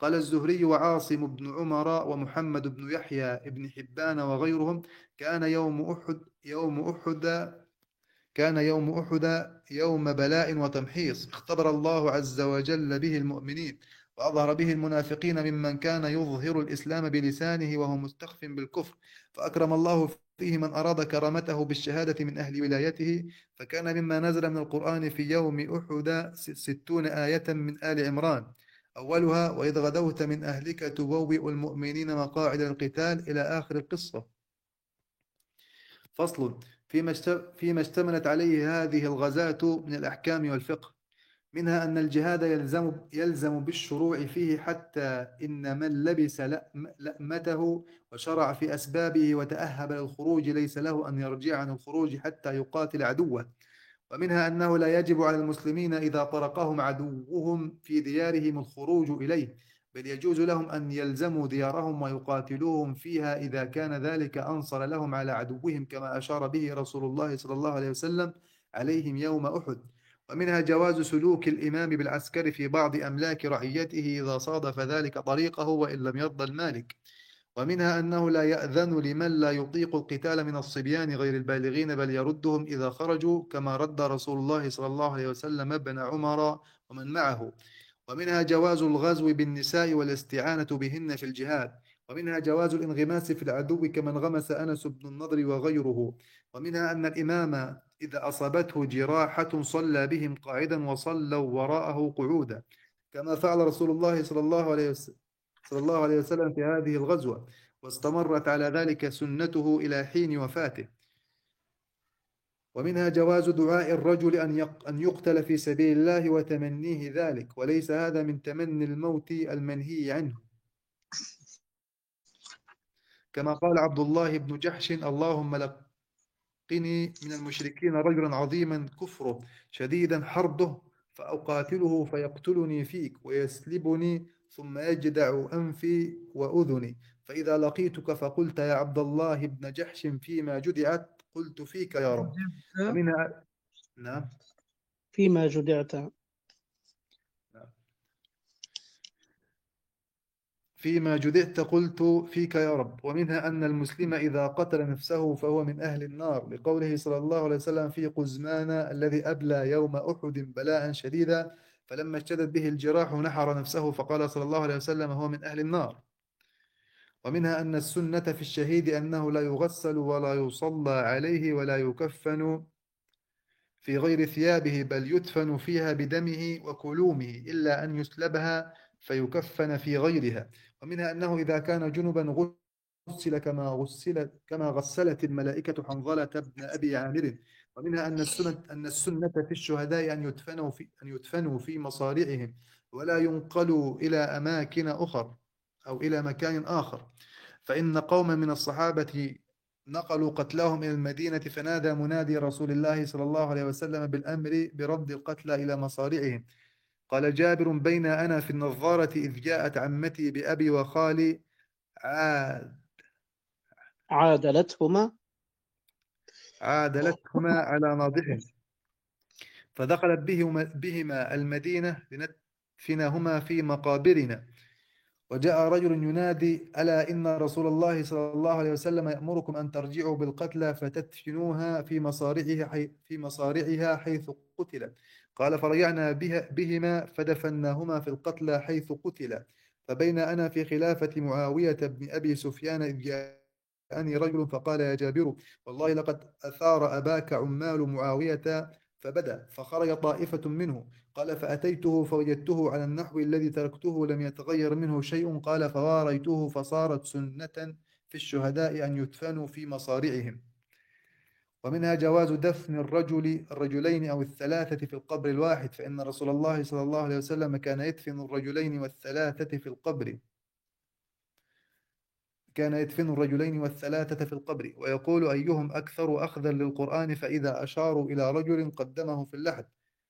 قال الزهري وعاصم بن عمر ومحمد بن يحيى بن حبان وغيرهم كان يوم أحد يوم بلاء وتمحيص اختبر الله عز وجل به المؤمنين وأظهر به المنافقين ممن كان يظهر الإسلام بلسانه وهو مستخف بالكفر فأكرم الله فيه من أراد كرامته بالشهادة من أهل ولايته فكان مما نزل من القرآن في يوم أحد 60 آية من آل عمران أولها وإذ غدوت من أهلك تبوئ المؤمنين مقاعد القتال إلى آخر القصة. فصل فيما اشتملت عليه هذه الغزاة من الأحكام والفقه منها أن الجهاد يلزم بالشروع فيه حتى إن من لبس لأمته وشرع في أسبابه وتأهب للخروج ليس له أن يرجع عن الخروج حتى يقاتل عدوه ومنها أنه لا يجب على المسلمين إذا طرقهم عدوهم في ديارهم الخروج إليه بل يجوز لهم أن يلزموا ديارهم ويقاتلوهم فيها إذا كان ذلك أنصر لهم على عدوهم كما أشار به رسول الله صلى الله عليه وسلم عليهم يوم أحد ومنها جواز سلوك الإمام بالعسكر في بعض أملاك رعيته إذا صادف ذلك طريقه وإن لم يرضى المالك ومنها أنه لا يأذن لمن لا يطيق القتال من الصبيان غير البالغين بل يردهم إذا خرجوا كما رد رسول الله صلى الله عليه وسلم ابن عمر ومن معه ومنها جواز الغزو بالنساء والاستعانة بهن في الجهاد ومنها جواز الانغماس في العدو كما انغمس أنس بن النضر وغيره ومنها أن الإمام إذا أصابته جراحة صلى بهم قاعدا وصلوا وراءه قعودا كما فعل رسول الله صلى الله عليه وسلم في هذه الغزوة واستمرت على ذلك سنته إلى حين وفاته ومنها جواز دعاء الرجل أن يقتل في سبيل الله وتمنيه ذلك وليس هذا من تمني الموت المنهي عنه كما قال عبد الله بن جحش اللهم لقني من المشركين رجلا عظيما كفره شديدا حربه فأقاتله فيقتلني فيك ويسلبني ثم يجدع أنفي وأذني فإذا لقيتك فقلت يا عبد الله بن جحش فيما جدعت قلت فيك يا رب ومنها نعم فيما جدعت. فيما جدعت قلت فيك يا رب ومنها أن المسلم إذا قتل نفسه فهو من أهل النار لقوله صلى الله عليه وسلم في قزمان الذي أبلى يوم أحد بلاء شديدا فلما اشتدت به الجراح نحر نفسه فقال صلى الله عليه وسلم هو من أهل النار ومنها أن السنة في الشهيد أنه لا يغسل ولا يصلى عليه ولا يكفن في غير ثيابه بل يدفن فيها بدمه وكلومه إلا أن يسلبها فيكفن في غيرها ومنها أنه إذا كان جنبا غسل كما غسلت الملائكة حنظلة بن أبي عامر ومنها أن السنة في الشهداء أن يدفنوا في مصارعهم ولا ينقلوا إلى أماكن أخر أو إلى مكان آخر فإن قوما من الصحابة نقلوا قتلاهم إلى المدينة فنادى منادي رسول الله صلى الله عليه وسلم بالأمر برد القتلى إلى مصارعهم قال جابر بين أنا في النظارة إذ جاءت عمتي بأبي وخالي عاد عادلتهما. عادلتهما على ناضح فدخلت بهما المدينة لندفنهما في مقابرنا وجاء رجل ينادي ألا إن رسول الله صلى الله عليه وسلم يأمركم أن ترجعوا بالقتلى فتدفنوها في مصارعها حيث قتلت قال فرجعنا بهما فدفناهما في القتلى حيث قتلا فبين أنا في خلافة معاوية بن أبي سفيان إذ جاءني رجل فقال يا جابر والله لقد أثار أباك عمال معاوية فبدأ فخرج طائفة منه قال فأتيته فوجدته على النحو الذي تركته لم يتغير منه شيء قال فواريته فصارت سنة في الشهداء أن يدفنوا في مصارعهم ومنها جواز دفن الرجلين أو الثلاثة في القبر الواحد فإن رسول الله صلى الله عليه وسلم كان يدفن الرجلين والثلاثة في القبر ويقول أيهم أكثر أخذا للقرآن فإذا أشاروا إلى رجل قدمه في اللحد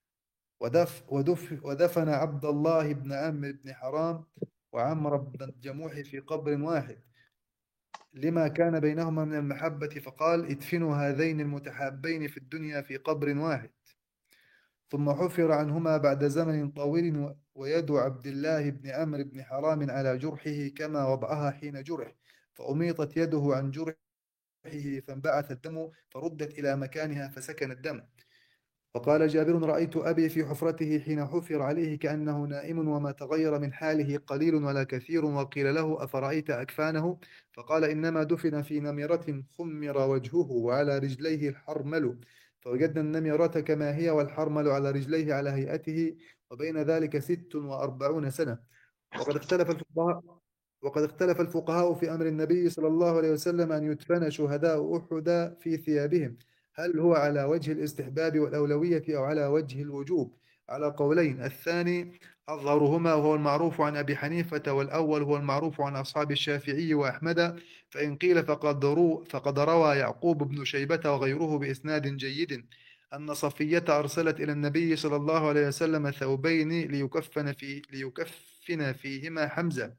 ودفن عبد الله بن عمرو بن حرام وعمر بن الجموح في قبر واحد لما كان بينهما من المحبة فقال ادفنوا هذين المتحابين في الدنيا في قبر واحد ثم حفر عنهما بعد زمن طويل، ويد عبد الله بن عمرو بن حرام على جرحه كما وضعها حين جرح، فأميطت يده عن جرحه فانبعث الدم فردت إلى مكانها فسكن الدم. فقال جابر: رأيت أبي في حفرته حين حفر عليه كأنه نائم، وما تغير من حاله قليل ولا كثير. وقيل له: أفرأيت أكفانه؟ فقال: إنما دفن في نمرة خمر وجهه وعلى رجليه الحرمل، فوجدنا النمرة كما هي والحرمل على رجليه على هيئته، وبين ذلك 46 سنة. وقد اختلف الفقهاء وقد اختلف الفقهاء في أمر النبي صلى الله عليه وسلم أن يدفن شهداء أحد في ثيابهم، هل هو على وجه الاستحباب والأولوية أو على وجه الوجوب؟ على قولين، الثاني أظهرهما وهو المعروف عن أبي حنيفة، والأول هو المعروف عن أصحاب الشافعي وأحمد. فإن قيل فقد روى يعقوب بن شيبة وغيره بإسناد جيد أن صفية أرسلت إلى النبي صلى الله عليه وسلم ثوبين ليكفن فيهما حمزة،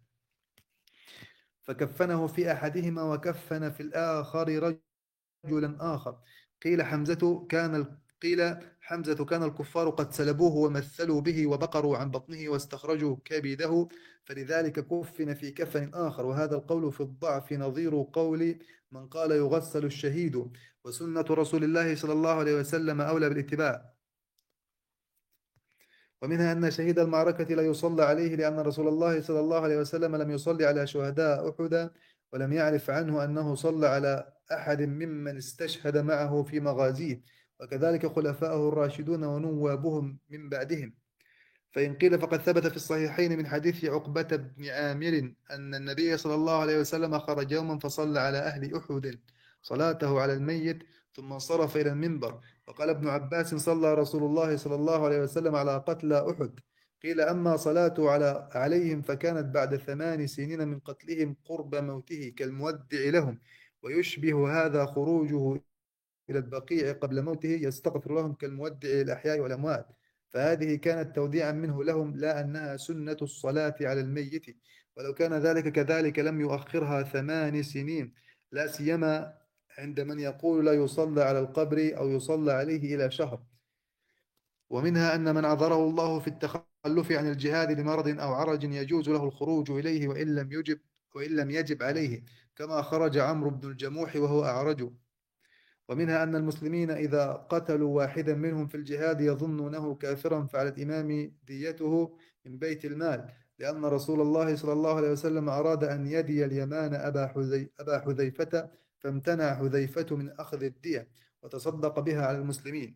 فكفنه في أحدهما وكفن في الآخر رجلا آخر. قيل حمزة كان الكفار قد سلبوه ومثلوا به وبقروا عن بطنه واستخرجوا كبده، فلذلك كفن في كفن آخر. وهذا القول في الضعف نظير قول من قال يغسل الشهيد، وسنة رسول الله صلى الله عليه وسلم أولى بالاتباع. ومنها أن شهيد المعركة لا يصلى عليه، لأن رسول الله صلى الله عليه وسلم لم يصلي على شهداء أحد، ولم يعرف عنه أنه صلى على أحد ممن استشهد معه في مغازيه، وكذلك خلفاءه الراشدون ونوابهم من بعدهم. فإن قيل فقد ثبت في الصحيحين من حديث عقبة بن عامر أن النبي صلى الله عليه وسلم خرج يوما فصلى على أهل أحد صلاته على الميت، ثم انصرف إلى المنبر. وقال ابن عباس: صلى رسول الله صلى الله عليه وسلم على قتلى أحد. قيل: أما صلاته عليهم فكانت بعد 8 سنين من قتلهم قرب موته كالمودع لهم، ويشبه هذا خروجه إلى البقيع قبل موته يستغفر لهم كالمودع للأحياء والأموات. فهذه كانت توديعا منه لهم، لا أنها سنة الصلاة على الميت. ولو كان ذلك كذلك لم يؤخرها 8 سنين، لا سيما عند من يقول لا يصلى على القبر أو يصلى عليه إلى شهر. ومنها أن من عذره الله في التخلف عن الجهاد لمرض أو عرج يجوز له الخروج إليه وإن لم يجب عليه، كما خرج عمرو بن الجموح وهو أعرج. ومنها أن المسلمين إذا قتلوا واحدا منهم في الجهاد يظنونه كافرا، فعلى الإمام ديته من بيت المال، لأن رسول الله صلى الله عليه وسلم أراد أن يدي اليمان أبا حذيفة، فامتنع حذيفة من أخذ الدية وتصدق بها على المسلمين.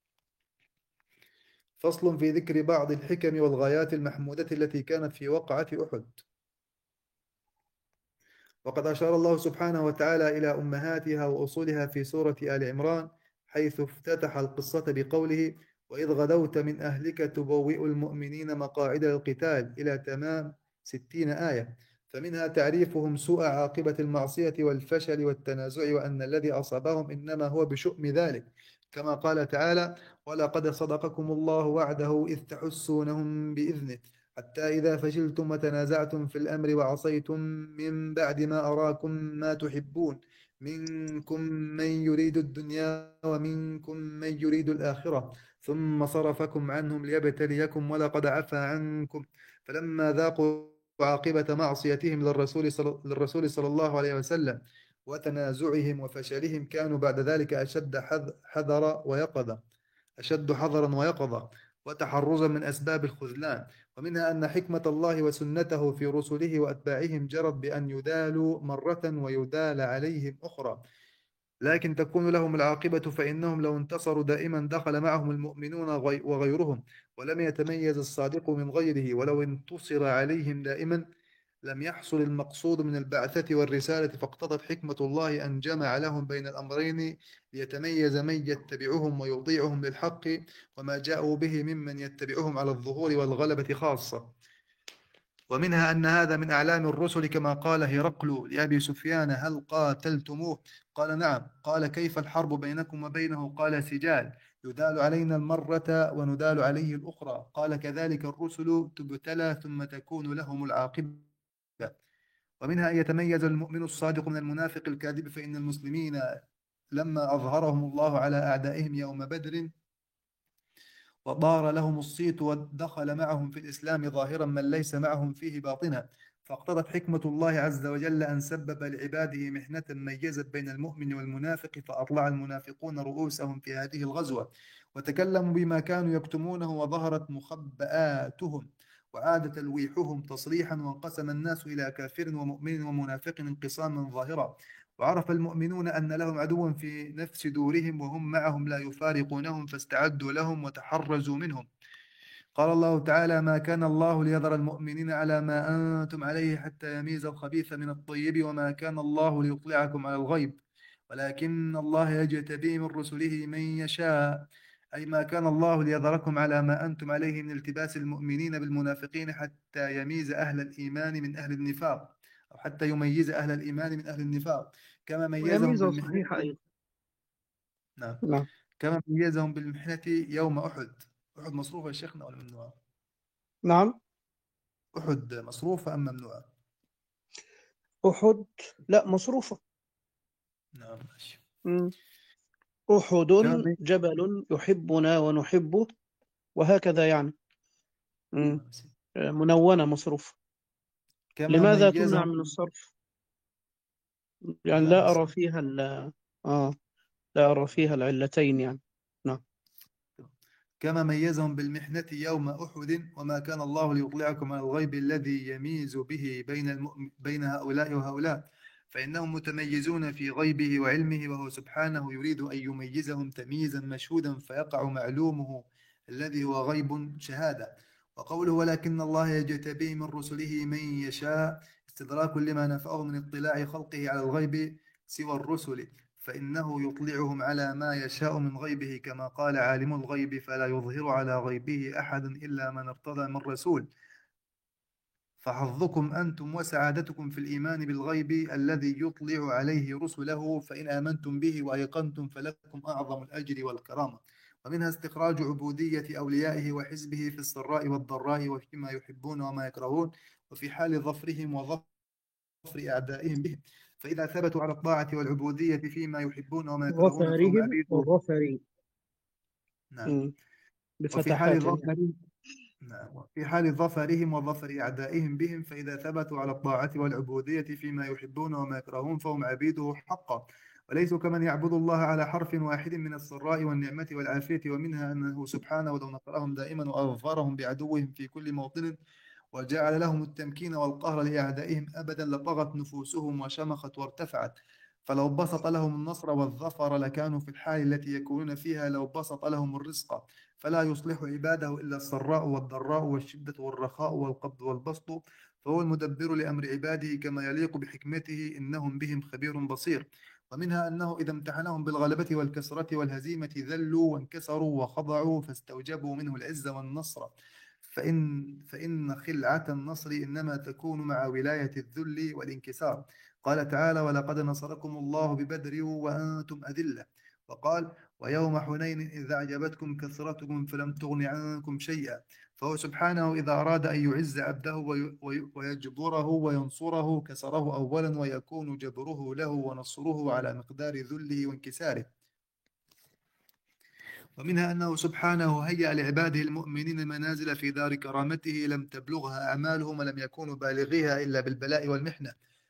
فصل في ذكر بعض الحكم والغايات المحمودة التي كانت في وقعة أحد. وقد أشار الله سبحانه وتعالى إلى أمهاتها وأصولها في سورة آل عمران، حيث افتتح القصة بقوله: وإذ غدوت من أهلك تبوئ المؤمنين مقاعد للقتال، إلى تمام 60 آية. فمنها تعريفهم سوء عاقبة المعصية والفشل والتنازع، وأن الذي أصابهم إنما هو بشؤم ذلك، كما قال تعالى: ولقد صدقكم الله وعده إذ تحسونهم بإذنه، حتى إذا فشلتم وتنازعتم في الأمر وعصيتم من بعد ما أراكم ما تحبون، منكم من يريد الدنيا ومنكم من يريد الآخرة، ثم صرفكم عنهم ليبتليكم ولقد عفا عنكم. فلما ذاقوا عاقبة معصيتهم للرسول صلى الله عليه وسلم وتنازعهم وفشلهم، كانوا بعد ذلك أشد حذرا ويقظة وتحرزا من أسباب الخذلان. ومنها أن حكمة الله وسنته في رسله وأتباعهم جرت بأن يدالوا مرة ويدال عليهم أخرى، لكن تكون لهم العاقبة، فإنهم لو انتصروا دائما دخل معهم المؤمنون وغيرهم، ولم يتميز الصادق من غيره. ولو انتصر عليهم دائما لم يحصل المقصود من البعثة والرسالة، فاقتضت حكمة الله أن جمع لهم بين الأمرين ليتميز من يتبعهم ويطيعهم للحق وما جاءوا به ممن يتبعهم على الظهور والغلبة خاصة. ومنها أن هذا من أعلام الرسل، كما قال هرقل لأبي سفيان: هل قاتلتموه؟ قال: نعم. قال: كيف الحرب بينكم وبينه؟ قال: سجال، يدال علينا المرة وندال عليه الأخرى. قال: كذلك الرسل تبتلى ثم تكون لهم العاقبة. ومنها أن يتميز المؤمن الصادق من المنافق الكاذب، فإن المسلمين لما أظهرهم الله على أعدائهم يوم بدر وضار لهم الصيت ودخل معهم في الإسلام ظاهرا من ليس معهم فيه باطنا. فاقتضت حكمة الله عز وجل أن سبب لعباده محنة ميزت بين المؤمن والمنافق، فأطلع المنافقون رؤوسهم في هذه الغزوة وتكلموا بما كانوا يكتمونه، وظهرت مخبآتهم وعاد تلويحهم تصريحا، وانقسم الناس إلى كافر ومؤمن ومنافق انقساما ظاهرا. وعرف المؤمنون أن لهم عدوا في نفس دورهم وهم معهم لا يفارقونهم، فاستعدوا لهم وتحرزوا منهم. قال الله تعالى: ما كان الله ليذر المؤمنين على ما أنتم عليه حتى يميز الخبيث من الطيب، وما كان الله ليطلعكم على الغيب ولكن الله يجتبي من رسله من يشاء. أي ما كان الله ليذركم على ما أنتم عليه من التباس المؤمنين بالمنافقين حتى يميز أهل الإيمان من أهل النفاق، أو حتى يميز أهل الإيمان من أهل النفاق، كما وهي ميزهم ميزة بالمحنة. صحيحة أيضا. نعم. نعم. كما ميزهم بالمحنة يوم أحد. أحد مصروفة يا شيخنا ولا ممنوعة؟ نعم. أحد مصروفة أم ممنوعة؟ أحد لا مصروفة. نعم ماشي. مم. أحد كما مي... جبل يحبنا ونحبه، وهكذا يعني. مم. نعم سيدي. منونة مصروفة. كما لماذا تمنع ميزهم من الصرف؟ يعني لا لا بس. أرى فيها آه لا أرى فيها العلتين يعني. نعم. كما ميزهم بالمحنة يوم أحد، وما كان الله ليطلعكم على الغيب الذي يميز به بين هؤلاء وهؤلاء، فإنهم متميزون في غيبه وعلمه، وهو سبحانه يريد أن يميزهم تمييزا مشهودا فيقع معلومه الذي هو غيب شهادة. وقوله: ولكن الله يجتبي من رسله من يشاء، استدراك لما نفعه من اطلاع خلقه على الغيب سوى الرسل، فإنه يطلعهم على ما يشاء من غيبه، كما قال: عالم الغيب فلا يظهر على غيبه أحد إلا من ارتضى من رسول. فحظكم أنتم وسعادتكم في الإيمان بالغيب الذي يطلع عليه رسله، فإن آمنتم به وأيقنتم فلكم أعظم الأجر والكرامة. ومنها استخراج عبودية أوليائه وحزبه في السراء والضراء وفيما يحبون وما يكرهون، وفي حال ظفرهم وظفر أعدائهم بهم. فإذا ثبتوا على الطاعة والعبودية فيما يحبون وما يكرهون فهم ظفرهم عبيده. وظفري. نعم. مم. وفي حال بفتحات يعني. ظفرهم نعم. وفي حال ظفرهم وظفر أعدائهم بهم، فإذا ثبتوا على الطاعة والعبودية فيما يحبون وما يكرهون فهم عبيده حقا، وليسوا كمن يعبد الله على حرف واحد من السراء والنعمة والعافية. ومنها أنه سبحانه لو نصرهم دائما وأظفرهم بعدوهم في كل موطن وجعل لهم التمكين والقهر لأعدائهم أبدا لطغت نفوسهم وشمخت وارتفعت. فلو بسط لهم النصر والظفر لكانوا في الحال التي يكونون فيها لو بسط لهم الرزق. فلا يصلح عباده إلا السراء والضراء والشدة والرخاء والقبض والبسط، فهو المدبر لأمر عباده كما يليق بحكمته، إنهم بهم خبير بصير. ومنها أنه إذا امتحنهم بالغلبة والكسرة والهزيمة ذلوا وانكسروا وخضعوا فاستوجبوا منه العز والنصر. فإن خلعة النصر إنما تكون مع ولاية الذل والانكسار. قال تعالى: ولقد نصركم الله ببدر وأنتم أذلة. وقال: ويوم حنين إذ أعجبتكم كثرتكم فلم تغن عنكم شيئا. فهو سبحانه إذا أراد أن يعز عبده ويجبره وينصره كسره أولا، ويكون جبره له ونصره على مقدار ذله وانكساره. ومنها أنه سبحانه هيأ لعباده المؤمنين منازل في دار كرامته لم تبلغها أعمالهم ولم يكونوا بالغيها إلا بالبلاء والمحنة،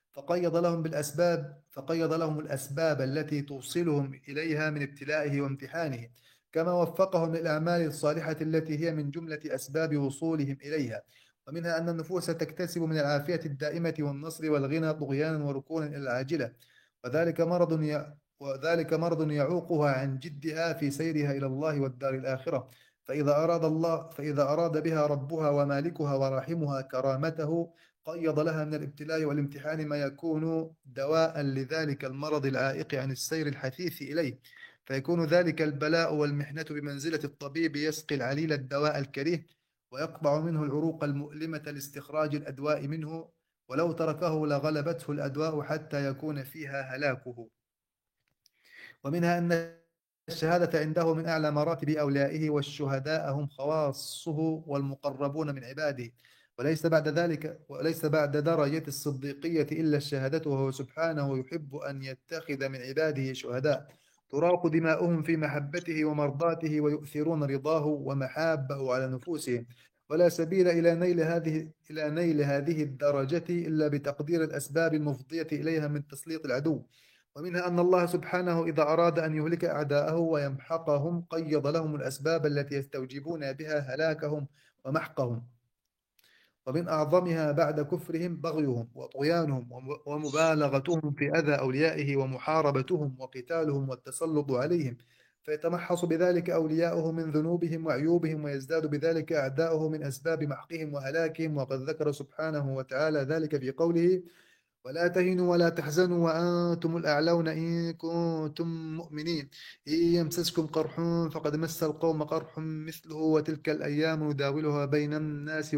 فقيض لهم الأسباب التي توصلهم إليها من ابتلائه وامتحانه، كما وفقهم للأعمال الصالحة التي هي من جملة أسباب وصولهم إليها. ومنها أن النفوس تكتسب من العافية الدائمة والنصر والغنى طغيانا وركونا إلى العاجلة، وذلك مرض وذلك مرض يعوقها عن جدها في سيرها إلى الله والدار الآخرة. فإذا أراد بها ربها ومالكها وراحمها كرامته، قيض لها من الابتلاء والامتحان ما يكون دواء لذلك المرض العائق عن السير الحثيث إليه، فيكون ذلك البلاء والمحنة بمنزلة الطبيب يسقي العليل الدواء الكريه ويقطع منه العروق المؤلمة لاستخراج الأدواء منه، ولو تركه لغلبته الأدواء حتى يكون فيها هلاكه. ومنها أن الشهادة عنده من أعلى مراتب أوليائه، والشهداء هم خواصه والمقربون من عباده، وليس بعد درجة الصديقية إلا الشهادة، وهو سبحانه يحب أن يتخذ من عباده شهداء. تراق دماؤهم في محبته ومرضاته ويؤثرون رضاه ومحابه على نفوسهم. ولا سبيل إلى نيل هذه الدرجة إلا بتقدير الأسباب المفضية إليها من تسليط العدو. ومنها أن الله سبحانه إذا أراد أن يهلك أعداءه ويمحقهم قيض لهم الأسباب التي يستوجبون بها هلاكهم ومحقهم. ومن أعظمها بعد كفرهم بغيهم وطغيانهم ومبالغتهم في أذى أوليائه ومحاربتهم وقتالهم والتسلط عليهم، فيتمحص بذلك أولياؤه من ذنوبهم وعيوبهم، ويزداد بذلك أعداؤه من أسباب محقهم وهلاكهم. وقد ذكر سبحانه وتعالى ذلك في قوله: ولا تهنوا ولا تحزنوا وأنتم الأعلون إن كنتم مؤمنين. إن يمسسكم قرح فقد مس القوم قرح مثله وتلك الأيام نداولها بين الناس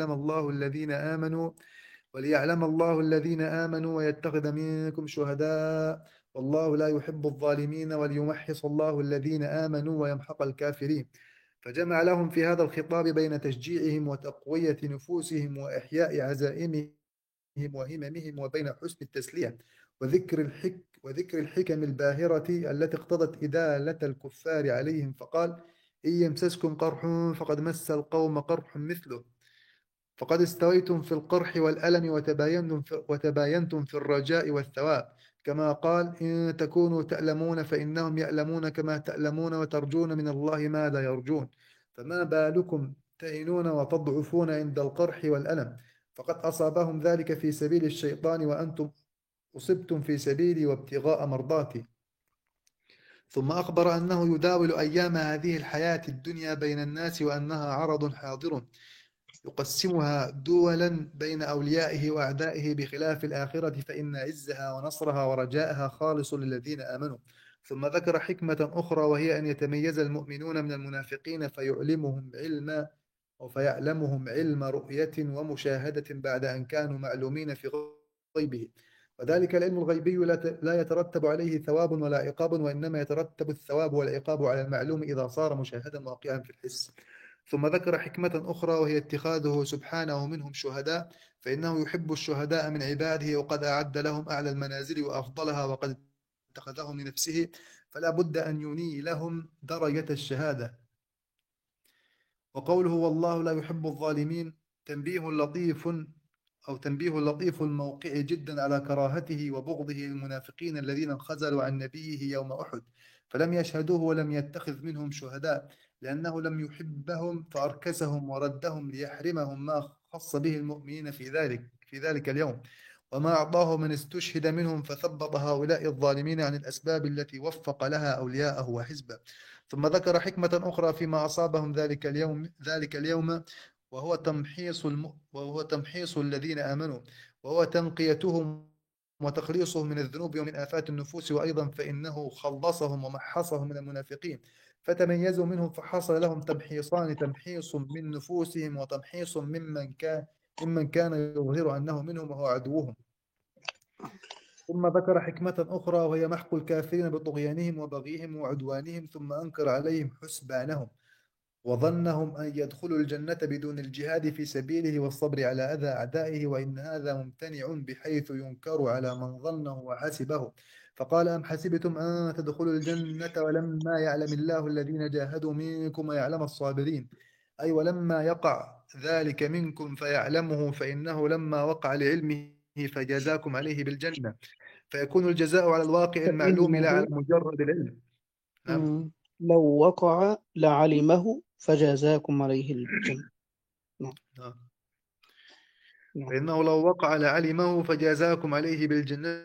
وليعلم الله الذين آمنوا ويتخذ منكم شهداء والله لا يحب الظالمين وليمحص الله الذين آمنوا ويمحق الكافرين. فجمع لهم في هذا الخطاب بين تشجيعهم وتقوية نفوسهم وإحياء عزائمهم وهممهم وبين حسن التسلية وذكر الحكم الباهرة التي اقتضت إدالة الكفار عليهم، فقال: إن يمسسكم قرح فقد مس القوم قرح مثله، فقد استويتم في القرح والألم وتباينتم في الرجاء والثواب. كما قال: إن تكونوا تألمون فإنهم يألمون كما تألمون وترجون من الله ما لا يرجون، فما بالكم تهنون وتضعفون عند القرح والألم. فقد أصابهم ذلك في سبيل الشيطان وأنتم أصبتم في سبيلي وابتغاء مرضاتي. ثم أخبر أنه يداول أيام هذه الحياة الدنيا بين الناس وأنها عرض حاضر يقسمها دولا بين أوليائه وأعدائه، بخلاف الآخرة فإن عزها ونصرها ورجاءها خالص للذين آمنوا. ثم ذكر حكمة أخرى، وهي أن يتميز المؤمنون من المنافقين فيعلمهم علم رؤية ومشاهدة بعد أن كانوا معلومين في غيبه. وذلك العلم الغيبي لا يترتب عليه ثواب ولا عقاب، وإنما يترتب الثواب والعقاب على المعلوم إذا صار مشاهدا واقعا في الحس. ثم ذكر حكمة أخرى، وهي اتخاذه سبحانه منهم شهداء، فإنه يحب الشهداء من عباده وقد أعد لهم أعلى المنازل وأفضلها وقد اتخذهم لنفسه، فلا بد أن ينيلهم درجة الشهادة. وقوله: والله لا يحب الظالمين، تنبيه لطيف الموقع جدا على كراهته وبغضه للمنافقين الذين انخزلوا عن نبيه يوم أحد فلم يشهدوه ولم يتخذ منهم شهداء، لأنه لم يحبهم فأركسهم وردهم ليحرمهم ما خص به المؤمنين في ذلك اليوم، وما أعطاه من استشهد منهم، فثبط هؤلاء الظالمين عن الأسباب التي وفق لها أولياءه وحزبه. ثم ذكر حكمة أخرى فيما أصابهم ذلك اليوم، وهو تمحيص الذين آمنوا، وهو تنقيتهم وتخليصهم من الذنوب ومن آفات النفوس. وأيضا فإنه خلصهم ومحصهم من المنافقين فتميزوا منهم، فحصل لهم تمحيصان: تمحيص من نفوسهم وتمحيص ممن كان يظهر أنه منهم وهو عدوهم. ثم ذكر حكمة أخرى، وهي محق الكافرين بطغيانهم وبغيهم وعدوانهم، ثم أنكر عليهم حسبانهم وظنهم أن يدخلوا الجنة بدون الجهاد في سبيله والصبر على أذى أعدائه، وإن هذا ممتنع بحيث ينكر على من ظنه وحسبه. فقال: أم حسبتم أن تدخلوا الجنة ولما يعلم الله الذين جاهدوا منكم ويعلم الصابرين، أي ولما يقع ذلك منكم فيعلمه، فإنه لما وقع لعلمه فجازاكم عليه بالجنة، فيكون الجزاء على الواقع المعلوم لا على فإنه مجرد العلم. نعم. لو وقع لعلمه فجازاكم عليه الجنة. نعم. نعم. نعم. فإنه لو وقع لعلمه فجازاكم عليه بالجنة،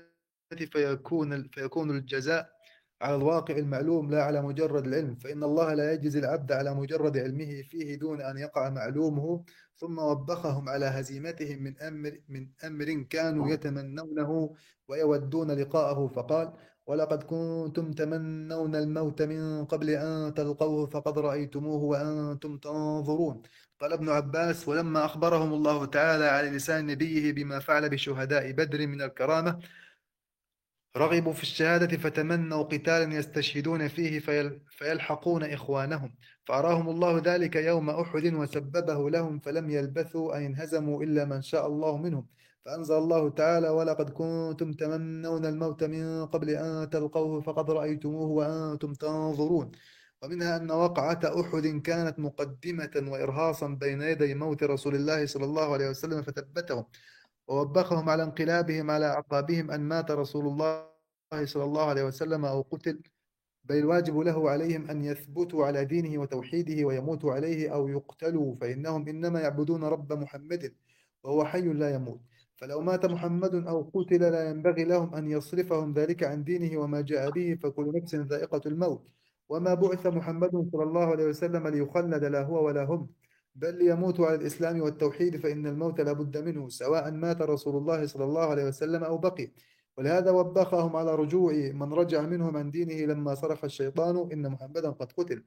فيكون الجزاء على الواقع المعلوم لا على مجرد العلم، فإن الله لا يجزي العبد على مجرد علمه فيه دون أن يقع معلومه. ثم وبخهم على هزيمتهم من أمر كانوا يتمنونه ويودون لقاءه، فقال: ولقد كنتم تمنون الموت من قبل أن تلقوه فقد رأيتموه وأنتم تنظرون. قال ابن عباس: ولما أخبرهم الله تعالى على لسان نبيه بما فعل بشهداء بدر من الكرامة رغبوا في الشهادة فتمنوا قتالا يستشهدون فيه فيلحقون إخوانهم، فأراهم الله ذلك يوم أحد وسببه لهم، فلم يلبثوا أن انهزموا إلا من شاء الله منهم، فأنزل الله تعالى: ولقد كنتم تمنون الموت من قبل أن تلقوه فقد رأيتموه وأنتم تنظرون. ومنها أن وقعة أحد كانت مقدمة وإرهاصا بين يدي موت رسول الله صلى الله عليه وسلم، فثبتهم ووبخهم على انقلابهم على أعقابهم أن مات رسول الله صلى الله عليه وسلم أو قتل، بل الواجب له عليهم أن يثبتوا على دينه وتوحيده ويموتوا عليه أو يقتلوا، فإنهم إنما يعبدون رب محمد وهو حي لا يموت. فلو مات محمد أو قتل لا ينبغي لهم أن يصرفهم ذلك عن دينه وما جاء به، فكل نفس ذائقة الموت. وما بعث محمد صلى الله عليه وسلم ليخلد لا هو ولا هم، بل ليموتوا على الإسلام والتوحيد، فإن الموت لا بد منه سواء مات رسول الله صلى الله عليه وسلم أو بقي. ولهذا وبخهم على رجوع من رجع منهم عن دينه لما صرخ الشيطان إن محمدا قد قتل.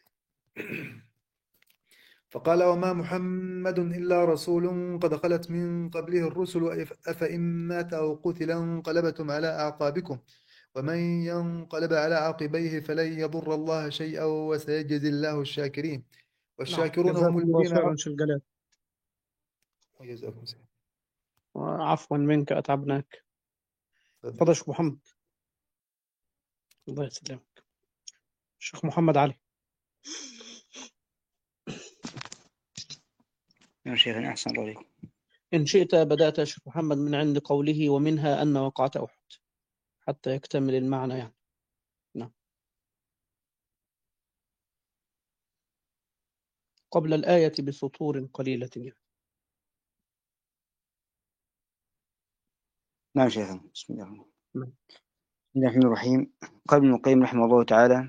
فقال: وما محمد إلا رسول قد خلت من قبله الرسل أفإن مات أو قتل انقلبتم على أعقابكم ومن ينقلب على عقبيه فلن يضر الله شيئا وسيجزي الله الشاكرين. نعم، والشاكرون هم جزاكم الله الذين خيرا شيخ جلال. وجزاكم الله عفوا منك أتعبناك. خير. تفضل شيخ محمد. الله يسلمك. شيخ محمد علي. يا شيخنا أحسن الله عليكم. إن شئت بدأت يا شيخ محمد من عند قوله ومنها أن وقعة أحد حتى يكتمل المعنى يعني. نعم، قبل الآية بسطور قليلة يعني. نعم شيخنا. بسم الله الرحمن نعم. الرحيم. قال ابن القيم رحمه الله تعالى: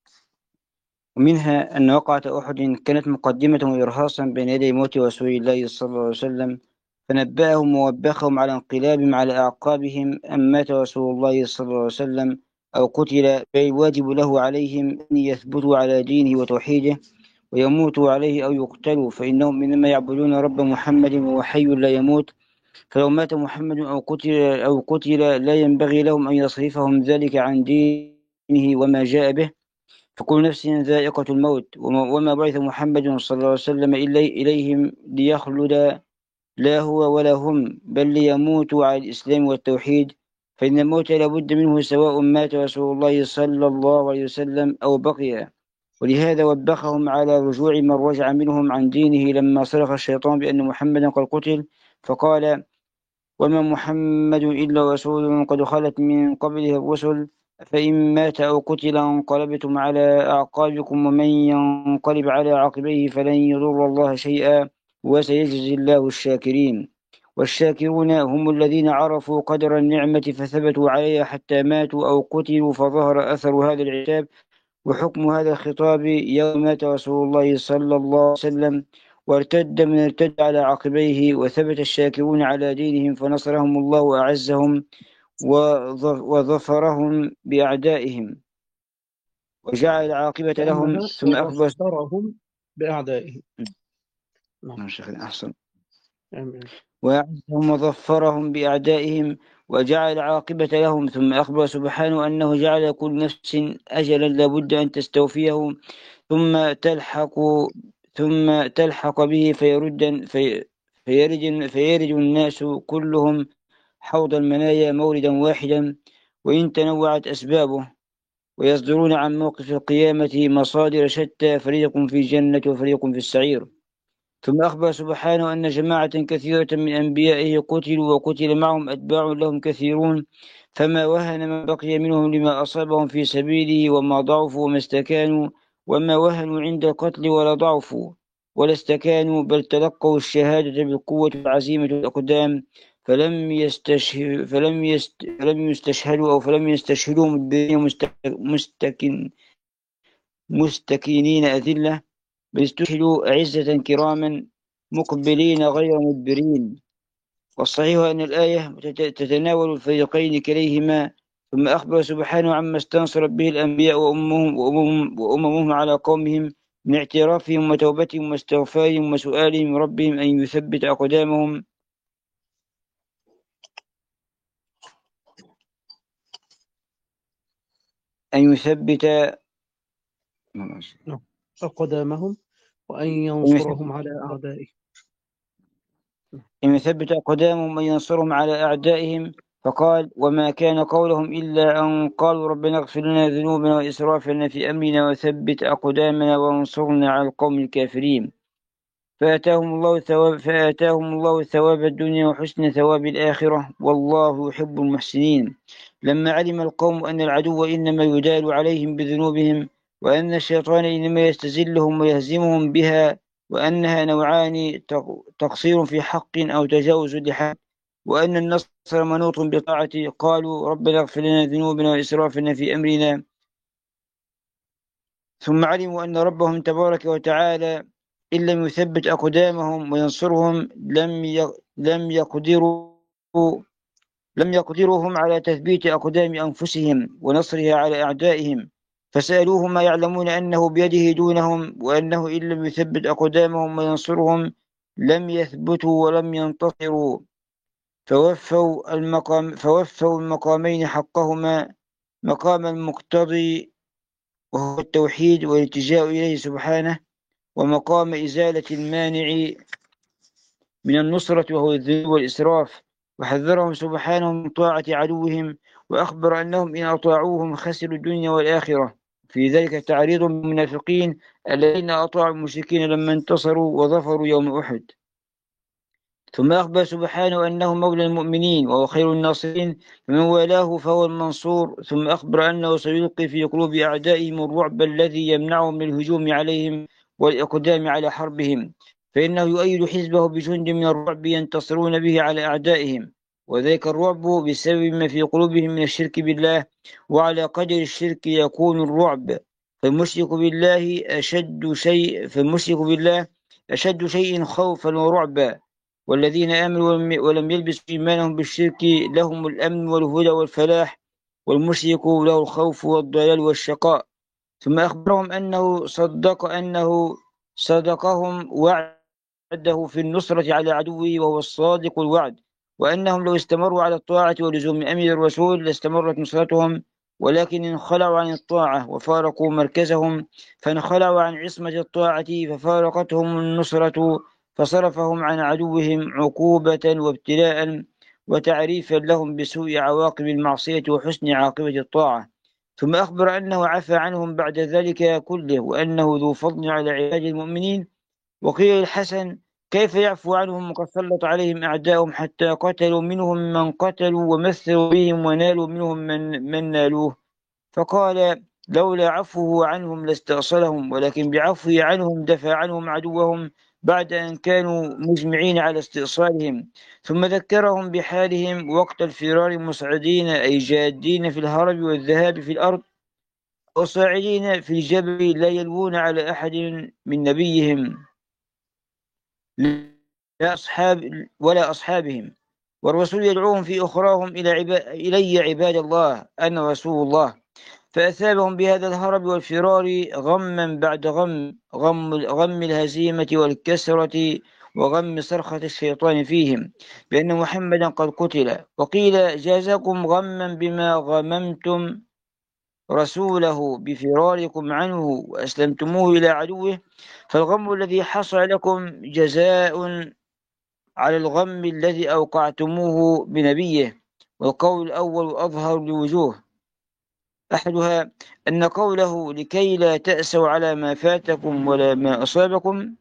ومنها أن وقعة أحد كانت مقدمة وإرهاصا بين يدي موت رسول الله صلى الله عليه وسلم، فنبأهم ووبخهم على انقلابهم على أعقابهم أن مات رسول الله صلى الله عليه وسلم أو قتل، بل الواجب له عليهم أن يثبتوا على دينه وتوحيده ويموتوا عليه أو يقتلوا، فإنهم إنما يعبدون رب محمد وهو حي لا يموت. فلو مات محمد أو قتل لا ينبغي لهم أن يصرفهم ذلك عن دينه وما جاء به، فكل نفس ذائقة الموت. وما بعث محمد صلى الله عليه وسلم إليهم ليخلد لا هو ولا هم، بل ليموتوا على الإسلام والتوحيد، فإن الموت لا بد منه سواء مات رسول الله صلى الله عليه وسلم أو بقي. ولهذا وبخهم على رجوع من رجع منهم عن دينه لما صرخ الشيطان بأن محمدا قد قتل، فقال: وما محمد إلا رسول قد خلت من قبله الرسل فإن مات أو قتل انقلبتم على أعقابكم ومن ينقلب على عقبيه فلن يضر الله شيئا وسيجزي الله الشاكرين. والشاكرون هم الذين عرفوا قدر النعمة فثبتوا عليها حتى ماتوا أو قتلوا فظهر أثر هذا العتاب. وحكم هذا الخطاب يوم مات رسول الله صلى الله عليه وسلم وارتد من ارتد على عقبيه، وثبت الشاكرون على دينهم فنصرهم الله وأعزهم وظفرهم بأعدائهم وجعل العاقبة لهم كأنها ثم أخبر. وظفرهم بأعدائهم. نعم. أحسن. آمين. وأعزهم وظفرهم بأعدائهم وجعل العاقبة لهم، ثم أخبر سبحانه أنه جعل كل نفس أجلا لابد أن تستوفيه ثم تلحق به فيرد الناس كلهم حوض المنايا موردا واحدا، وإن تنوعت أسبابه، ويصدرون عن موقف القيامة مصادر شتى، فريق في الجنة وفريق في السعير. ثم أخبر سبحانه أن جماعة كثيرة من أنبيائه قتلوا وقتل معهم أتباع لهم كثيرون، فما وهن من بقي منهم لما أصابهم في سبيله وما ضعفوا وما استكانوا، وما وهنوا عند القتل ولا ضعفوا ولا استكانوا، بل تلقوا الشهادة بالقوة والعزيمة والأقدام، فلم يستشهدوا مدبرين مستكينين أذلة، بل استشهدوا أعزة كراما مقبلين غير مدبرين. والصحيح أن الآية تتناول الفريقين كليهما. ثم أخبر سبحانه عما استنصرت به الأنبياء وأممهم على قومهم من اعترافهم وتوبتهم واستغفارهم وسؤالهم من ربهم أن يثبت أقدامهم أقدامهم وأن ينصرهم على أعدائه. لم يثبت أقدامهم وينصرهم على أعدائهم. فقال: وما كان قولهم إلا أن قالوا ربنا اغفر لنا ذنوبنا وإسرافنا في أمرنا وثبت أقدامنا وانصرنا على القوم الكافرين. فآتاهم الله ثواب الدنيا وحسن ثواب الآخرة، والله يحب المحسنين. لما علم القوم أن العدو إنما يدال عليهم بذنوبهم، وأن الشيطان إنما يستزلهم ويهزمهم بها، وأنها نوعان: تقصير في حق أو تجاوز لحد، وأن النصر منوط بطاعته، قالوا ربنا اغفر لنا ذنوبنا وإسرافنا في أمرنا. ثم علموا أن ربهم تبارك وتعالى إن لم يثبت أقدامهم وينصرهم لم يقدرهم على تثبيت أقدام أنفسهم ونصرها على أعدائهم، فسألوه ما يعلمون أنه بيده دونهم، وأنه إن لم يثبت أقدامهم وينصرهم لم يثبتوا ولم ينتصروا، فوفوا المقامين حقهما: مقام المقتضي وهو التوحيد والالتجاء إليه سبحانه، ومقام إزالة المانع من النصرة وهو الذنوب والإسراف. وحذرهم سبحانه من طاعة عدوهم، وأخبر أنهم إن أطاعوهم خسروا الدنيا والآخرة. في ذلك تعريض بالمنافقين الذين أطاعوا المشركين لما انتصروا وظفروا يوم أحد. ثم أخبر سبحانه أنه مولى المؤمنين وهو خير الناصرين، فمن والاه فهو المنصور. ثم أخبر أنه سيلقي في قلوب أعدائهم الرعب الذي يمنعهم من الهجوم عليهم والإقدام على حربهم، فإنه يؤيد حزبه بجند من الرعب ينتصرون به على أعدائهم، وذلك الرعب بسبب ما في قلوبهم من الشرك بالله، وعلى قدر الشرك يكون الرعب. فالمشرك بالله أشد شيء خوفا ورعبا، والذين آمنوا ولم يلبسوا إيمانهم بالشرك لهم الأمن والهدى والفلاح، والمشرك له الخوف والضلال والشقاء. ثم أخبرهم أنه صدقهم وعده في النصرة على عدوه وهو الصادق الوعد، وأنهم لو استمروا على الطاعة ولزوم أمر الرسول لاستمرت نصرتهم، ولكن انخلعوا عن الطاعة وفارقوا مركزهم، فانخلعوا عن عصمة الطاعة ففارقتهم النصرة، فصرفهم عن عدوهم عقوبة وابتلاء وتعريفا لهم بسوء عواقب المعصية وحسن عاقبة الطاعة. ثم أخبر أنه عفى عنهم بعد ذلك كله، وأنه ذو فضل على عباد المؤمنين. وقيل الحسن: كيف يعفو عنهم وقد سلط عليهم أعداءهم حتى قتلوا منهم من قتلوا ومثلوا بهم ونالوا منهم من نالوه؟ فقال: لولا عفوه عنهم لاستأصلهم، ولكن بعفوه عنهم دفع عنهم عدوهم بعد أن كانوا مجمعين على استئصالهم. ثم ذكرهم بحالهم وقت الفرار مصعدين، أي جادين في الهرب والذهاب في الأرض، وصاعدين في الجبل لا يلوون على أحد من نبيهم ولا أصحابهم، والرسول يدعوهم في أخراهم إلي عباد الله أنا رسول الله. فأثابهم بهذا الهرب والفرار غما بعد غم الهزيمة والكسرة وغم صرخة الشيطان فيهم بأن محمدا قد قتل. وقيل: جازاكم غما بما غممتم رسوله بفراركم عنه وأسلمتموه إلى عدوه، فالغم الذي حصل لكم جزاء على الغم الذي أوقعتموه بنبيه. والقول الأول أظهر لوجوه: أحدها أن قوله لكي لا تأسوا على ما فاتكم ولا ما أصابكم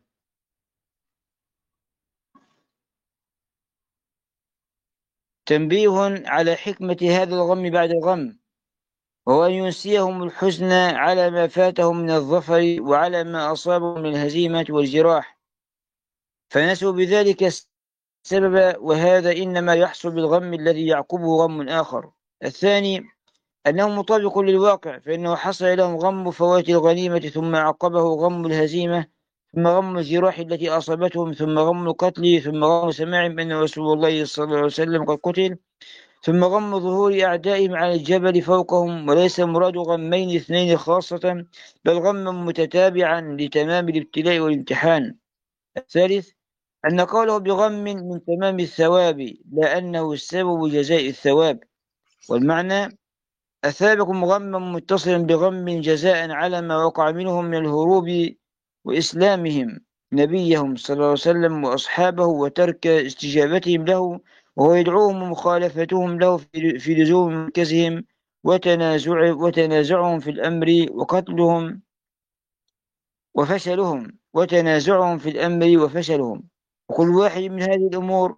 تنبيه على حكمة هذا الغم بعد الغم، وهو أن ينسيهم الحزن على ما فاتهم من الظفر وعلى ما أصابهم من الهزيمة والجراح، فنسوا بذلك السبب، وهذا إنما يحصل بالغم الذي يعقبه غم آخر. الثاني أنه مطابق للواقع، فإنه حصل لهم غم فوات الغنيمة ثم عقبه غم الهزيمة، ثم غم الجراح التي أصابتهم، ثم غم القتل، ثم غم سماع بأن رسول الله صلى الله عليه وسلم قد قتل، ثم غم ظهور أعدائهم على الجبل فوقهم. وليس مراد غمين اثنين خاصة، بل غما متتابعا لتمام الابتلاء والامتحان. الثالث أن قوله بغم من تمام الثواب، لا أنه السبب جزاء الثواب. والمعنى: أثابكم غما متصلا بغم جزاء على ما وقع منهم من الهروب وإسلامهم، نبيهم صلى الله عليه وسلم وأصحابه وترك استجابتهم له، وهو يدعوهم ومخالفتهم له في لزوم مركزهم وتنازعهم في الأمر وقتلهم وفشلهم. وكل واحد من هذه الأمور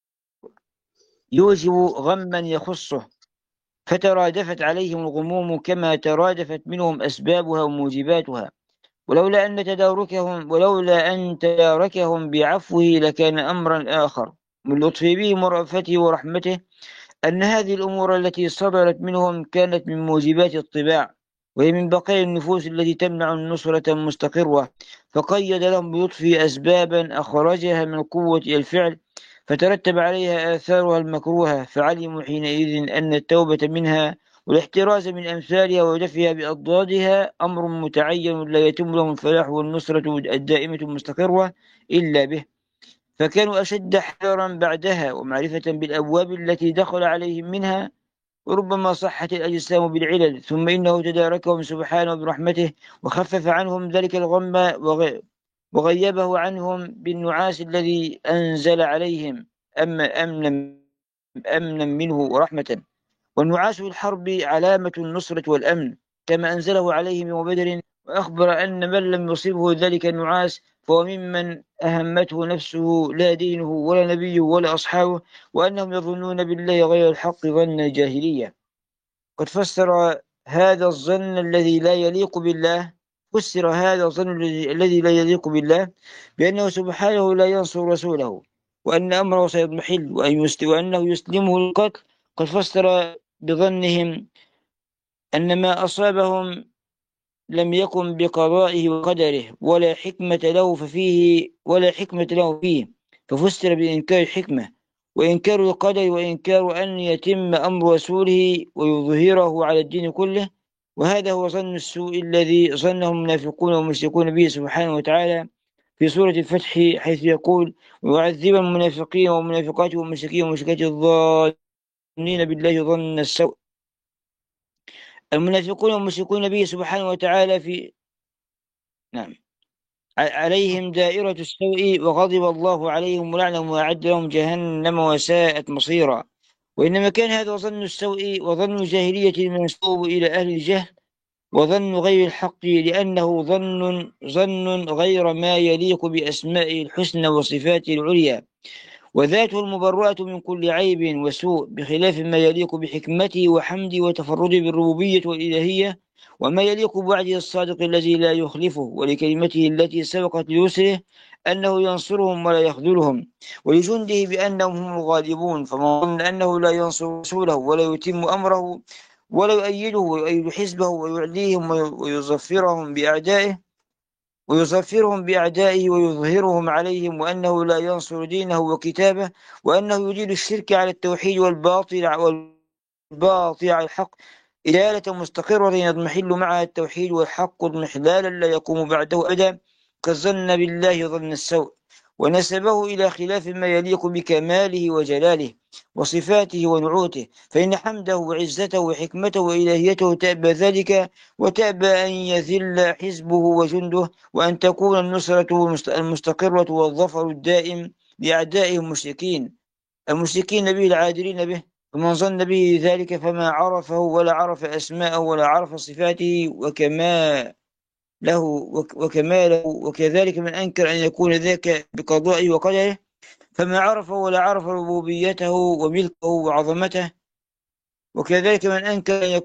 يوجب غما يخصه، فترادفت عليهم الغموم كما ترادفت منهم أسبابها وموجباتها، ولولا أن تداركهم بعفوه لكان أمرا آخر من لطفه بهم ورأفته ورحمته، أن هذه الأمور التي صدرت منهم كانت من موجبات الطباع، وهي من بقايا النفوس التي تمنع النصرة المستقرة، فقيد لهم بلطفه أسبابا أخرجها من قوة الفعل، فترتب عليها آثارها المكروهة، فعلموا حينئذ أن التوبة منها والاحتراز من أمثالها ودفعها بأضدادها أمر متعين لا يتم لهم الفلاح والنصرة الدائمة المستقرة إلا به، فكانوا أشد حذرا بعدها ومعرفة بالأبواب التي دخل عليهم منها، وربما صحت الأجسام بالعلل، ثم إنه تداركهم سبحانه برحمته وخفف عنهم ذلك الغم وغيبه عنهم بالنعاس الذي أنزل عليهم أمنا منه ورحمة. والنعاس الحرب علامة النصرة والأمن، كما أنزله عليهم يوم بدر، وأخبر أن من لم يصبه ذلك النعاس فهو ممن أهمته نفسه لا دينه ولا نبيه ولا أصحابه، وأنهم يظنون بالله غير الحق ظن الجاهلية. قد فسر هذا الظن الذي لا يليق بالله بأنه سبحانه لا ينصر رسوله، وأن أمره سيضمحل وأنه يسلمه القتل. قد فسر بظنهم أن ما أصابهم لم يكن بقضائه وقدره ولا حكمة له فيه، ففسر بإنكار الحكمة وإنكار القدر وإنكار أن يتم أمر رسوله ويظهره على الدين كله. وهذا هو ظن السوء الذي ظنه المنافقون والمشركون به سبحانه وتعالى في سورة الفتح، حيث يقول: ويعذب المنافقين والمنافقات والمشركين والمشركات الظانين بالله ظن السوء. المنافقون والمشركون به سبحانه وتعالى عليهم دائرة السوء، وغضب الله عليهم ولعنهم وأعد لهم جهنم وساءت مصيرا. وإنما كان هذا ظن السوء وظن الجاهلية المنسوب إلى أهل الجهل وظن غير الحق، لأنه ظن غير ما يليق بأسمائه الحسنى وصفاته العليا وذاته المبرأة من كل عيب وسوء، بخلاف ما يليق بحكمته وحمده وتفرده بالربوبية والإلهية، وما يليق بوعده الصادق الذي لا يخلفه، ولكلمته التي سبقت لرسله أنه ينصرهم ولا يخذلهم، ولجنده بأنهم هم الغالبون. فمن ظن أنه لا ينصر رسوله ولا يتم أمره ولا يؤيده ويؤيد حزبه ويعليهم ويظفرهم بأعدائه ويظهرهم عليهم، وأنه لا ينصر دينه وكتابه، وأنه يديل الشرك على التوحيد والباطل على الحق إدالة مستقرة يضمحل معها التوحيد والحق اضمحلالا لا يقوم بعده أبدا، قد ظن بالله ظن السوء ونسبه إلى خلاف ما يليق بكماله وجلاله وصفاته ونعوته، فإن حمده وعزته وحكمته وإلهيته تأبى ذلك، وتأبى أن يذل حزبه وجنده، وأن تكون النصرة المستقرة والظفر الدائم لأعدائه المشركين به العادلين به. ومن ظن به ذلك فما عرفه ولا عرف أسماءه ولا عرف صفاته وكماله، وكذلك من أنكر أن يكون ذاك بقضائه وقدره فما عرفه ولا عرف ربوبيته وملكه وعظمته، وكذلك من أنكر أن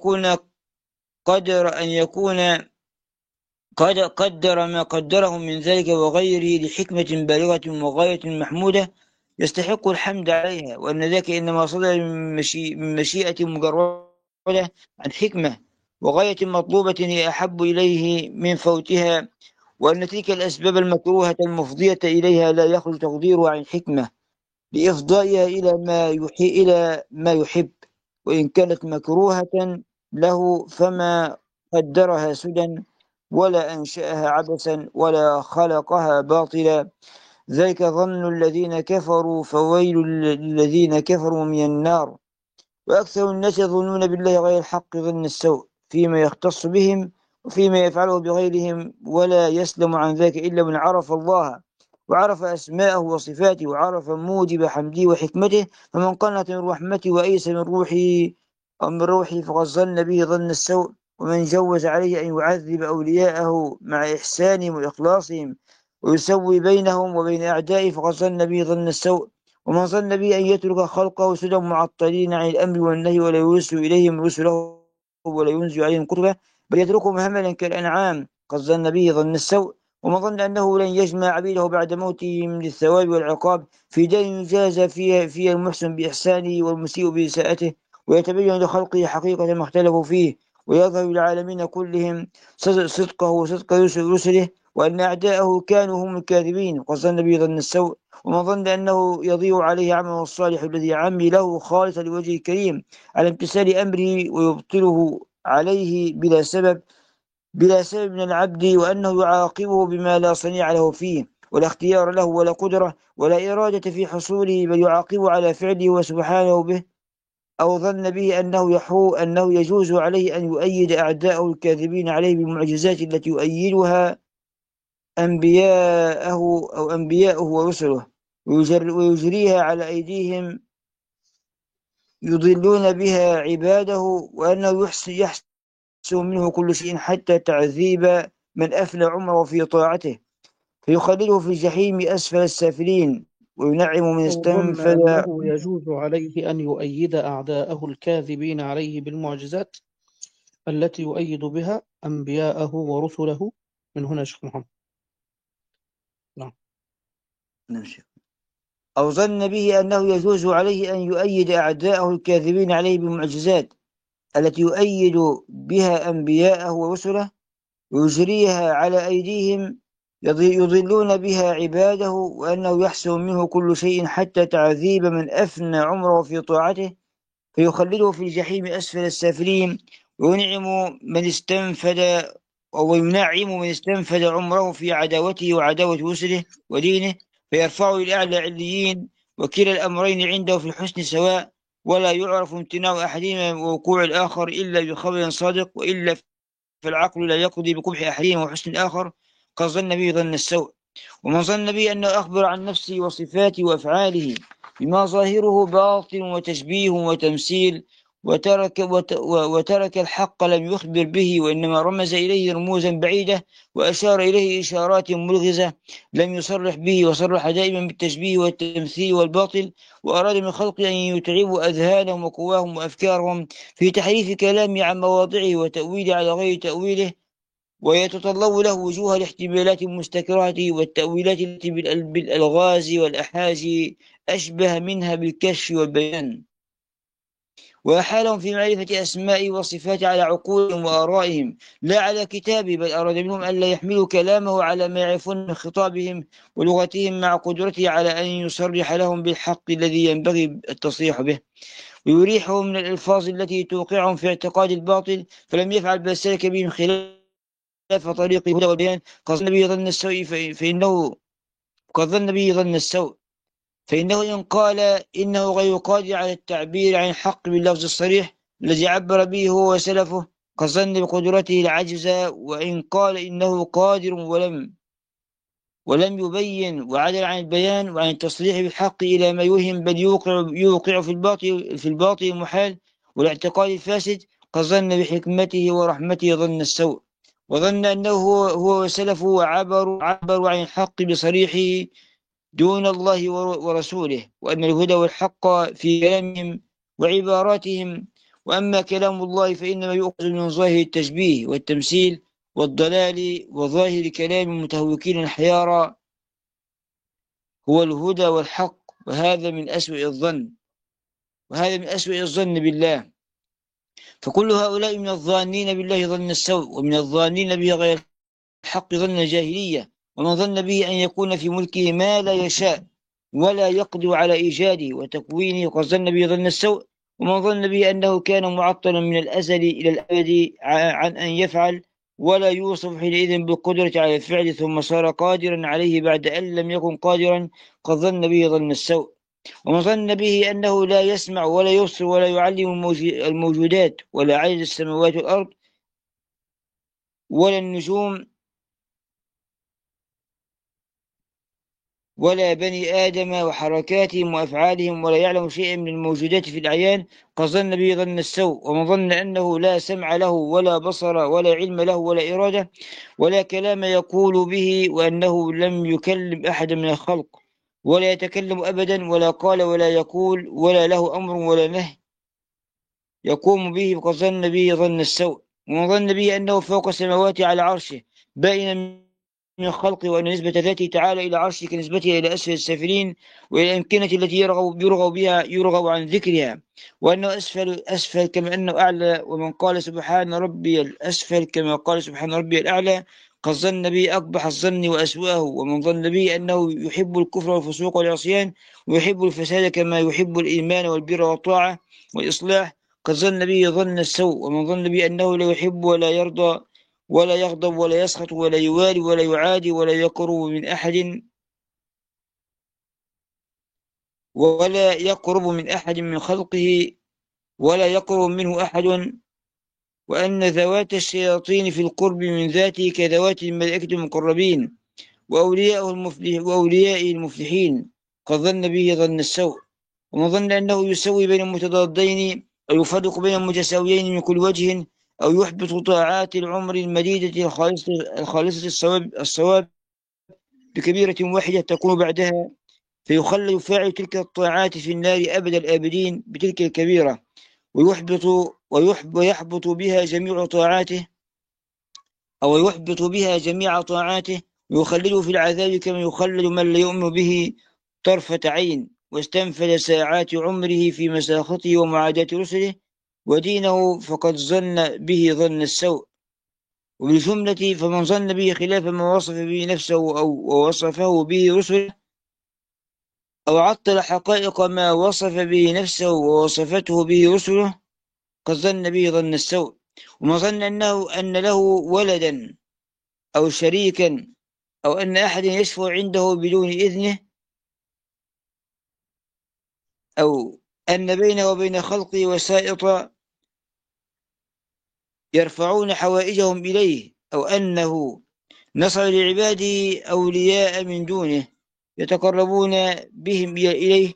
قدر ما قدره من ذلك وغيره لحكمة بالغة وغاية محمودة يستحق الحمد عليها، وأن ذاك إنما صدر من مشيئة مجردة عن حكمة وغاية مطلوبة هي أحب إليه من فوتها، وأن تلك الأسباب المكروهة المفضية إليها لا يخرج تقديرها عن حكمة لإفضائها إلى ما يحب، وإن كانت مكروهة له فما قدرها سدى ولا أنشأها عبثا ولا خلقها باطلا. ذلك ظن الذين كفروا فويل للذين كفروا من النار. وأكثر الناس يظنون بالله غير الحق ظن السوء فيما يختص بهم وفيما يفعله بغيرهم، ولا يسلم عن ذلك إلا من عرف الله وعرف أسماءه وصفاته وعرف موجب حمده وحكمته، فمن قنط من رحمته وأيس من روحه أو من روحه فقد ظن به ظن السوء. ومن جوز عليه أن يعذب أولياءه مع إحسانهم وإخلاصهم ويسوي بينهم وبين أعدائه فقد ظن به ظن السوء. ومن ظن به أن يترك خلقه سدى معطلين عن الأمر والنهي ولا يرسل إليهم رسله ولا ينزل عليهم كتبه بل يتركهم هملا كالأنعام قد ظن به ظن السوء. ومن ظن أنه لن يجمع عبيده بعد موتهم للثواب والعقاب في دار يجازى فيها المحسن بإحسانه والمسيء بإساءته، ويتبين لخلقه حقيقة ما اختلفوا فيه، ويظهر للعالمين كلهم صدقه وصدق رسله، وأن أعداءه كانوا هم الكاذبين قد ظن به ظن السوء. ومن ظن أنه يضيع عليه عمله الصالح الذي عمله خالصا لوجهه الكريم على امتثال أمره ويبطله عليه بلا سبب من العبد، وأنه يعاقبه بما لا صنيع له فيه ولا اختيار له ولا قدرة ولا إرادة في حصوله، بل يعاقبه على فعله وسبحانه به، أو ظن به أنه يجوز عليه أن يؤيد أعداءه الكاذبين عليه بالمعجزات التي يؤيدها أنبياءه ورسله ويجريها على أيديهم يضلون بها عباده، وأنه يحسن منه كل شيء حتى تعذيب من أفنى عمره في طاعته فيخلده في الجحيم أسفل السافلين وينعم من وظن استنفذ. أنه يجوز عليه أن يؤيد أعداءه الكاذبين عليه بالمعجزات التي يؤيد بها أنبياءه ورسله. من هنا شيخ محمد. نعم. أو ظن به أنه يجوز عليه أن يؤيد أعداءه الكاذبين عليه بالمعجزات التي يؤيد بها أنبياءه ورسله ويجريها على أيديهم يضلون بها عباده، وأنه يحسن منه كل شيء حتى تعذيب من أفنى عمره في طاعته فيخلده في الجحيم أسفل السافلين وينعم من استنفد عمره في عداوته وعداوة رسله ودينه فيرفعه إلى أعلى عليين، وكلا الأمرين عنده في الحسن سواء، ولا يعرف امتناع أحدهما ووقوع الآخر إلا بخبر صادق، وإلا فالعقل لا يقضي بقبح أحدهما وحسن الآخر قد ظن به ظن السوء. ومن ظن به أنه أخبر عن نفسه وصفاته وأفعاله بما ظاهره باطل وتشبيه وتمثيل وترك الحق لم يخبر به، وإنما رمز إليه رموزا بعيدة وأشار إليه إشارات ملغزة لم يصرح به، وصرح دائما بالتشبيه والتمثيل والباطل، وأراد من خلقه أن يتعبوا أذهانهم وقواهم وأفكارهم في تحريف كلامه عن مواضعه وتأويله على غير تأويله، ويتطلب له وجوه الاحتمالات المستكرهة والتأويلات التي بالألغاز والأحاجي أشبه منها بالكشف والبيان، وأحالهم في معرفة أسماء وصفات على عقولهم وآرائهم لا على كتابه، بل أراد منهم ألا يحملوا كلامه على ما يعرفون من خطابهم ولغتهم مع قدرته على أن يصرح لهم بالحق الذي ينبغي التصريح به ويريحهم من الألفاظ التي توقعهم في اعتقاد الباطل، فلم يفعل بل سلك بهم خلاف طريق الهدى والبيان قد ظن به ظن السوء فإنه إن قال إنه غير قادر على التعبير عن الحق باللفظ الصريح الذي عبر به هو وسلفه قد ظن بقدرته العجز، وإن قال إنه قادر ولم يبين وعدل عن البيان وعن التصريح بالحق إلى ما يوهم بل يوقع في الباطل المحال والاعتقاد الفاسد قد ظن بحكمته ورحمته ظن السوء، وظن أنه هو وسلفه وعبروا عن الحق بصريحه دون الله ورسوله، وأن الهدى والحق في كلامهم وعباراتهم، وأما كلام الله فإنما يؤخذ من ظاهر التشبيه والتمثيل والضلال، وظاهر كلام المتهوكين الحيارى هو الهدى والحق، وهذا من أسوأ الظن بالله. فكل هؤلاء من الظانين بالله ظن السوء، ومن الظانين به غير الحق ظن الجاهلية، ومن ظن به أن يكون في ملكه ما لا يشاء ولا يقدر على إيجاده وتكوينه قد ظن به ظن السوء، ومن ظن به أنه كان معطلا من الأزل إلى الأبد عن أن يفعل ولا يوصف حينئذ بالقدرة على الفعل ثم صار قادرا عليه بعد أن لم يكن قادرا قد ظن به ظن السوء، ومن ظن به أنه لا يسمع ولا يبصر ولا يعلم الموجودات ولا عدد السماوات والأرض ولا النجوم ولا بني آدم وحركاتهم وأفعالهم، ولا يعلم شيئا من الموجودات في الأعيان، قد ظن به ظن السوء. ومن ظن أنه لا سمع له ولا بصر ولا علم له ولا إرادة ولا كلام يقول به، وأنه لم يكلم أحدا من الخلق ولا يتكلم أبدا ولا قال ولا يقول ولا له أمر ولا نهي يقوم به، فقد ظن به ظن السوء. ومن ظن به أنه فوق السماوات على عرشه بائنا من الخلق، وأن نسبة ذاته تعالى إلى عرشه كنسبته إلى أسفل السافلين، وإلى الأمكنة التي يرغب بها يرغب عن ذكرها، وأنه أسفل كما أنه أعلى. ومن قال سبحان ربي الأسفل كما قال سبحان ربي الأعلى قد ظن به أقبح الظن وأسوأه. ومن ظن به أنه يحب الكفر والفسوق والعصيان ويحب الفساد كما يحب الإيمان والبر والطاعة والإصلاح قد ظن به ظن السوء. ومن ظن به أنه لا يحب ولا يرضى ولا يغضب ولا يسخط ولا يوالي ولا يعادي ولا يقرب من أحد من خلقه ولا يقرب منه أحد، وأن ذوات الشياطين في القرب من ذاته كذوات الملائكة المقربين وأوليائه المفلحين قد ظن به ظن السوء. ومن ظن أنه يسوي بين المتضادين أو يفرق بين المتساويين من كل وجه، أو يحبط طاعات العمر المديدة الخالصة الصواب بكبيرة واحدة تكون بعدها، فيخلد فاعل تلك الطاعات في النار أبد الآبدين بتلك الكبيرة، ويحبط بها جميع طاعاته، أو يحبط بها جميع طاعاته ويخلده في العذاب كما يخلد من لا يؤمن به طرفة عين، واستنفذ ساعات عمره في مساخطه ومعاداة رسله ودينه، فقد ظن به ظن السوء. وبالجملة فمن ظن به خلاف ما وصف به نفسه أو وصفه به رسله، أو عطل حقائق ما وصف به نفسه ووصفته به رسله قد ظن به ظن السوء. ومن ظن أن له ولدا أو شريكا أو أن أحدا يشفع عنده بدون إذنه، أو أن بينه وبين خلقه وسائط يرفعون حوائجهم إليه، أو أنه نصر لعباده أولياء من دونه يتقربون بهم إليه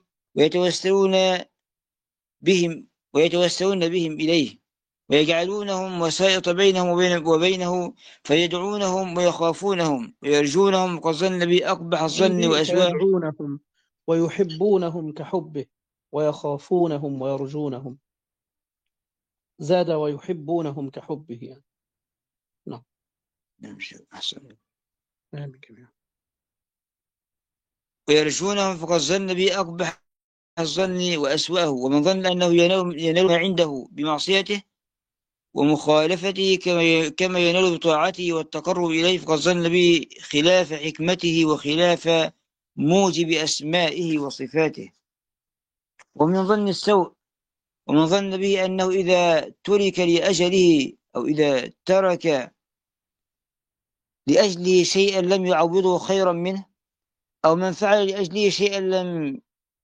ويتوسلون بهم إليه ويجعلونهم وسائط بينهم وبينه فيدعونهم ويخافونهم ويرجونهم، قد ظن به أقبح الظن وأسوأه. فيدعونهم ويحبونهم كحبه ويخافونهم ويرجونهم، زاد ويحبونهم كحبه يعني. نعم. ويرجونهم فقد ظن به أقبح الظن وأسوأه. ومن ظن أنه ينال ما عنده بمعصيته ومخالفته كما ينال بطاعته والتقرب إليه فقد ظن به خلاف حكمته وخلاف موجب أسمائه وصفاته. ومن ظن السوء ومن ظن به أنه إذا ترك لأجله أو إذا ترك لأجله شيئا لم يعوضه خيرا منه، أو من فعل لأجله شيئا لم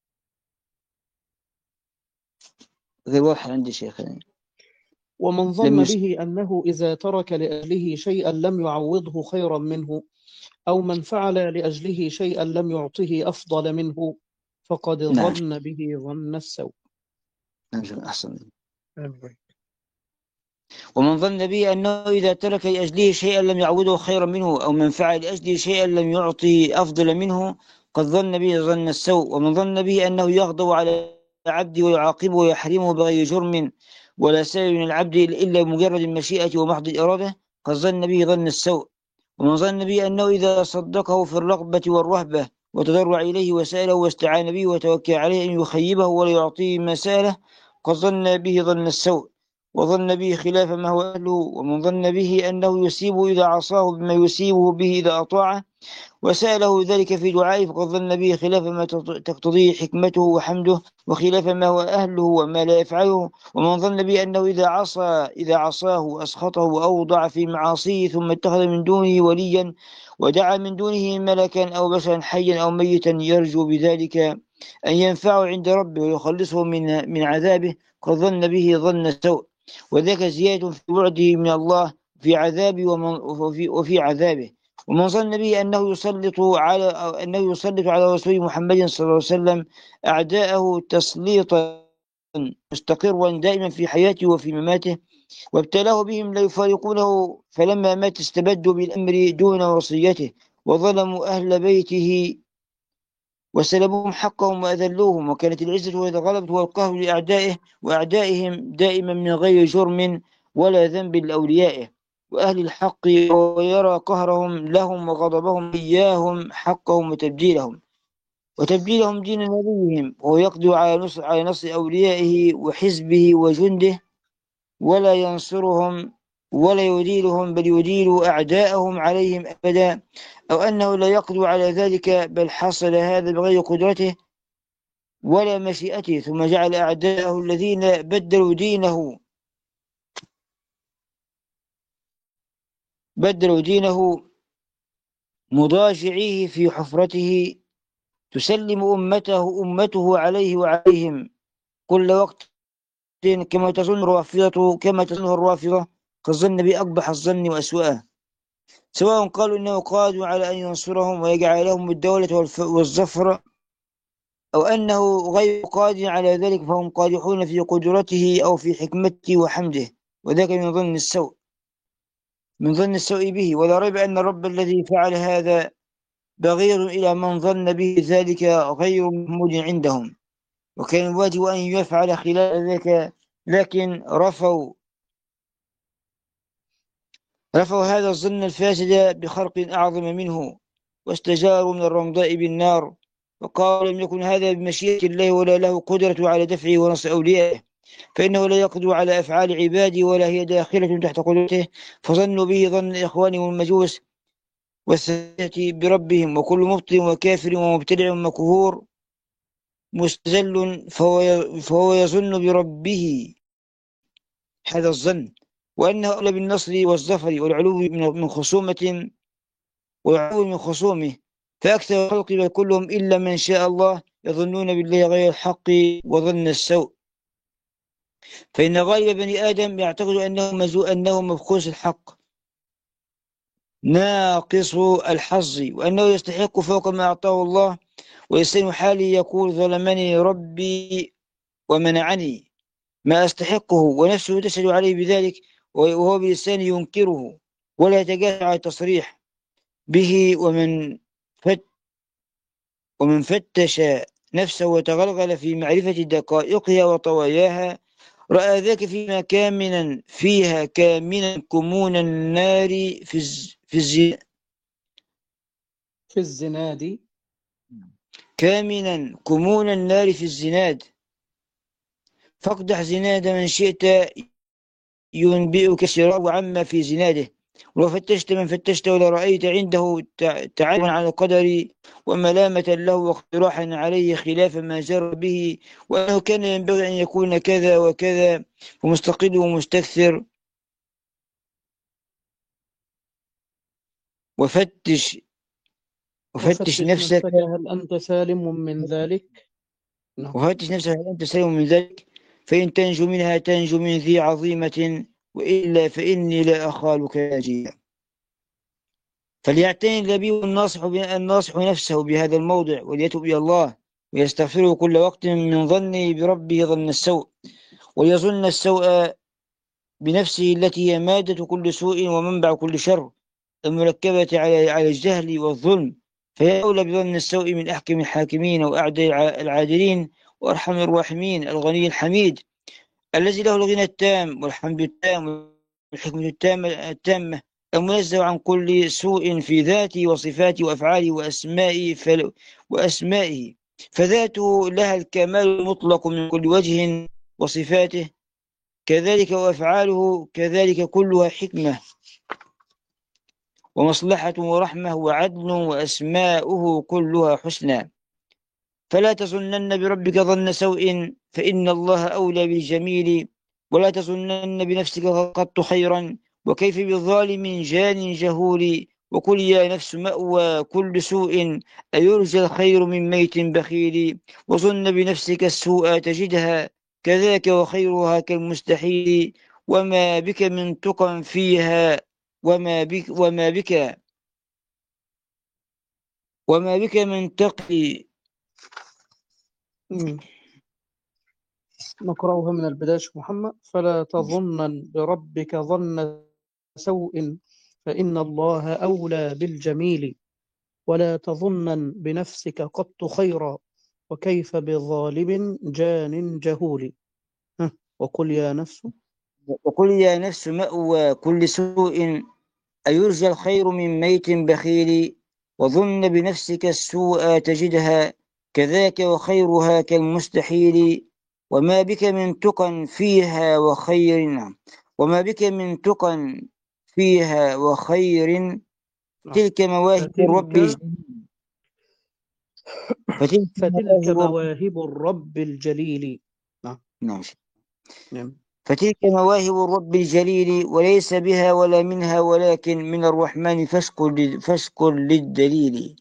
غير واضح عندي شيخنا. ومن ظن به أنه إذا ترك لأجله شيئا لم يعوضه خيرا منه، أو من فعل لأجله شيئا لم يعطه أفضل منه، فقد ظن به ظن السوء. أحسن. ومن ظن به أنه إذا ترك لأجله شيئا لم يعوضه خيرا منه، أو من فعل لأجله شيئا لم يعطه أفضل منه، قد ظن به ظن السوء. ومن ظن به أنه يغضب على العبد ويعاقبه ويحرمه بغير جرم ولا سبب من العبد إلا بمجرد المشيئة ومحض الإرادة، قد ظن به ظن السوء. ومن ظن به أنه إذا صدقه في الرغبة والرهبة وتضرع إليه وسأله واستعان به وتوكل عليه أن يخيبه ولا يعطيه ما سأله، قد ظن به ظن السوء وظن به خلاف ما هو أهله. ومن ظن به أنه يصيبه إذا عصاه بما يصيبه به إذا أطاعه وسأله ذلك في دعائه، فقد ظن به خلاف ما تقتضيه حكمته وحمده وخلاف ما هو أهله وما لا يفعله. ومن ظن به أنه إذا عصاه وأسخطه وأوضع في معاصيه ثم اتخذ من دونه وليا ودعا من دونه ملكا أو بشرا حيا أو ميتا يرجو بذلك أن ينفعه عند ربه ويخلصه من عذابه، قد ظن به ظن السوء. وذاك زيادة في بعده من الله في عذابه وفي عذابه. ومن ظن به أنه يسلط على رسول محمد صلى الله عليه وسلم أعداءه تسليطا مستقرا دائما في حياته وفي مماته، وابتلاه بهم لا يفارقونه، فلما مات استبدوا بالأمر دون وصيته، وظلموا أهل بيته وسلبوهم حقهم وأذلوهم، وكانت العزة والغلبة والقهر لأعدائه وأعدائهم دائما من غير جرم ولا ذنب لأوليائه وأهل الحق، ويرى قهرهم لهم وغضبهم إياهم حقهم وتبديلهم دين نبيهم، وهو يقدر على نصر أوليائه وحزبه وجنده، ولا ينصرهم ولا يديلهم، بل يديل أعداءهم عليهم أبدا، أو أنه لا يقدر على ذلك، بل حصل هذا بغير قدرته ولا مشيئته، ثم جعل أعداءه الذين بدلوا دينه مضاجعيه في حفرته، تسلم أمته عليه وعليهم كل وقت، كما تظنه الرافضة، كالظن بأقبح الظن وأسوأه، سواء قالوا إنه قادر على أن ينصرهم ويجعل لهم الدولة والظفر، أو أنه غير قادر على ذلك، فهم قادحون في قدرته أو في حكمته وحمده، وذاك من ظن السوء به. ولا ريب أن الرب الذي فعل هذا بغير إلى من ظن به ذلك غير محمود عندهم، وكان الواجب أن يفعل خلال ذلك، لكن رفعوا هذا الظن الفاسد بخرق أعظم منه، واستجاروا من الرمضاء بالنار، وقالوا لم يكن هذا بمشيئة الله ولا له قدرة على دفعه ونصر أوليائه، فإنه لا يقدر على أفعال عباده ولا هي داخلة تحت قدرته، فظنوا به ظن إخوانهم المجوس والثلاثة بربهم، وكل مبطل وكافر ومبتدع مكفور مستزل فهو يظن بربه هذا الظن، وأنه أولى بالنصر والظفر والعلو من خصومه، فأكثر الخلق بل كلهم إلا من شاء الله يظنون بالله غير الحق وظن السوء، فإن غالب بني آدم يعتقد أنه مبخوس الحق ناقص الحظ، وأنه يستحق فوق ما أعطاه الله، ولسان حالي يقول ظلمني ربي ومنعني ما أستحقه، ونفسه تشهد عليه بذلك، وهو بلسانه ينكره ولا يتجاسر على التصريح به. ومن فتش نفسه وتغلغل في معرفة دقائقها وطواياها رأى ذاك فيها كامنا كمون النار في الزناد كامنا كمون النار في الزناد، فاقدح زناد من شئت ينبئك سراب عما في زناده، ولو فتشت من فتشت ولرأيت عنده تعالوا على القدر وملامة له واقتراحا عليه خلاف ما جر به، وأنه كان ينبغي أن يكون كذا وكذا، ومستقل ومستكثر. وفتش نفسك هل أنت سالم من ذلك؟ فإن تنجو منها تنجو من ذي عظيمة، وإلا فإني لا أخالك ناجيا. فليعتني اللبيب الناصح نفسه بهذا الموضع، وليتوب إلى الله ويستغفره كل وقت من ظنه بربه ظن السوء، وليظن السوء بنفسه التي هي مادة كل سوء ومنبع كل شر، المركبة على الجهل والظلم، فهي أولى بظن السوء من أحكم الحاكمين وأعدل العادلين وأرحم الراحمين، الغني الحميد الذي له الغنى التام والحمد التام والحكمة التامة، المنزه عن كل سوء في ذاته وصفاته وأفعاله وأسمائه، فذاته لها الكمال المطلق من كل وجه، وصفاته كذلك وأفعاله كذلك كلها حكمة ومصلحة ورحمة وعدل، وأسماؤه كلها حسنى. فلا تظنن بربك ظن سوء، فإن الله أولى بالجميل، ولا تظنن بنفسك قط خيرا، وكيف بالظالم جان جهول، وقل يا نفس مأوى كل سوء، أيرجى الخير من ميت بخيل، وظن بنفسك السوء تجدها كذاك وخيرها كالمستحيل، وما بك من تقى فيها وما بك وما بك من تقي. نقرأها من البداية شيخ محمد. فلا تظنن بربك ظن سوء فإن الله أولى بالجميل، ولا تظنن بنفسك قط خيرا وكيف بظالم جان جهول. وقل يا نفس وقل يا نفس مأوى كل سوء أيرجى الخير من ميت بخيل، وظن بنفسك السوء تجدها كذاك وخيرها كالمستحيل. وما بك من تقى فيها وخير، وما بك من تقى فيها وخير، تلك مواهب الرب فتلك مواهب الرب الجليل. نعم. نعم. فتلك مواهب الرب الجليل، وليس بها ولا منها، ولكن من الرحمن فاشكر للدليل.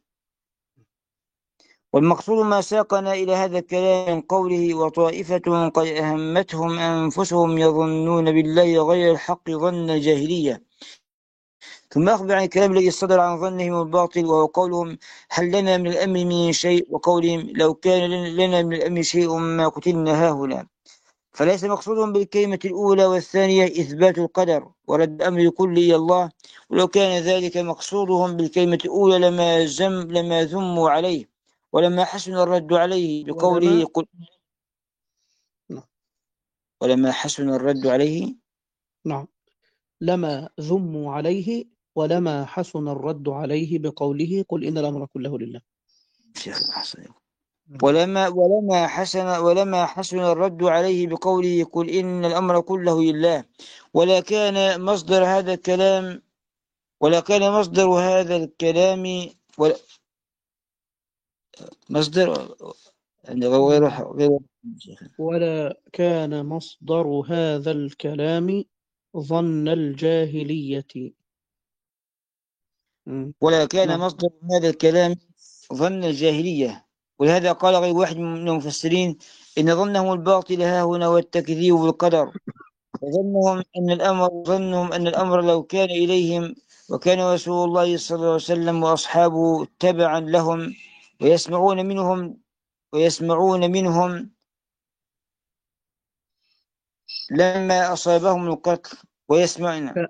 والمقصود ما ساقنا إلى هذا الكلام من قوله وطائفة قد أهمتهم أنفسهم يظنون بالله غير الحق ظن الجاهلية، ثم أخبر عن الكلام الذي صدر عن ظنهم الباطل، وهو قولهم هل لنا من الأمر من شيء، وقولهم لو كان لنا من الأمر شيء ما قتلنا هاهنا. فليس مقصودهم بالكلمة الأولى والثانية إثبات القدر ورد الأمر كله إلى الله، ولو كان ذلك مقصودهم بالكلمة الأولى لما ذموا عليه ولما حسن الرد عليه بقوله قل. ولما حسن الرد عليه. نعم. لما ذموا عليه ولما حسن الرد عليه بقوله قل إن الأمر كله لله. شيخ أحسن. ولما حسن الرد عليه بقوله قل إن الأمر كله لله، ولا كان مصدر هذا الكلام مصدر غير ولا كان مصدر هذا الكلام ظن الجاهلية. ولا كان مصدر هذا الكلام ظن الجاهلية. ولهذا قال غير واحد من المفسرين إن ظنهم الباطل ها هنا والتكذيب بالقدر، وظنهم أن الأمر لو كان إليهم وكان رسول الله صلى الله عليه وسلم وأصحابه تبعا لهم ويسمعون منهم لما أصابهم القتل ويسمعون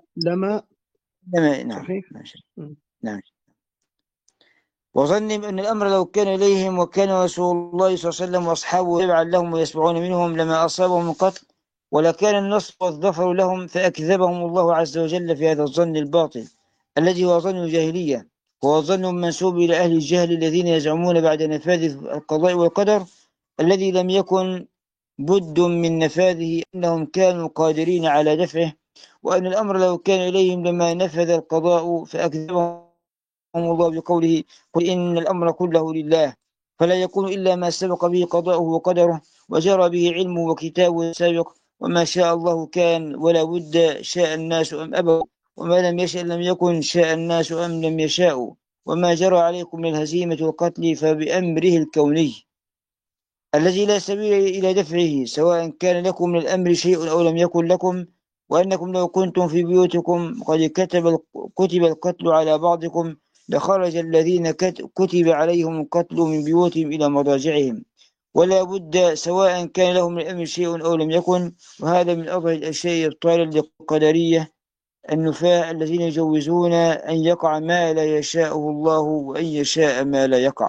نعم. وظنهم أن الأمر لو كان إليهم وكان رسول الله صلى الله عليه وسلم وأصحابه تبعا لهم ويسمعون منهم لما أصابهم القتل ولكان النصر والظفر لهم، فأكذبهم الله عز وجل في هذا الظن الباطل الذي هو ظن الجاهلية، وهو ظن منسوب إلى أهل الجهل الذين يزعمون بعد نفاذ القضاء والقدر الذي لم يكن بد من نفاذه أنهم كانوا قادرين على دفعه، وأن الأمر لو كان إليهم لما نفذ القضاء، فأكذبهم الله بقوله قل إن الأمر كله لله، فلا يكون إلا ما سبق به قضاؤه وقدره وجرى به علمه وكتابه السابق، وما شاء الله كان ولا بد شاء الناس أم أبوا، وما لم يشأ لم يكن شاء الناس أم لم يشاءوا، وما جرى عليكم من الهزيمة والقتل فبأمره الكوني الذي لا سبيل إلى دفعه، سواء كان لكم من الأمر شيء أو لم يكن لكم، وأنكم لو كنتم في بيوتكم قد كتب القتل على بعضكم لخرج الذين كتب عليهم القتل من بيوتهم إلى مضاجعهم، ولا بد سواء كان لهم من الأمر شيء أو لم يكن. وهذا من أظهر الأشياء إبطالا للقدرية النفاة الذين يجوزون أن يقع ما لا يشاءه الله وأن يشاء ما لا يقع.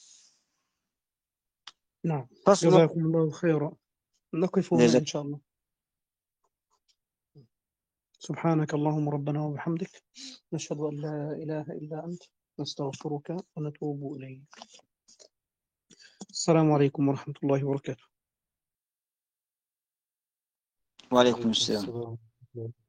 نعم. جزاكم الله خيرا. نقف هنا إن شاء الله. سبحانك اللهم ربنا وبحمدك نشهد أن لا إله إلا أنت نستغفرك ونتوب إليك. السلام عليكم ورحمة الله وبركاته. وعليكم السلام.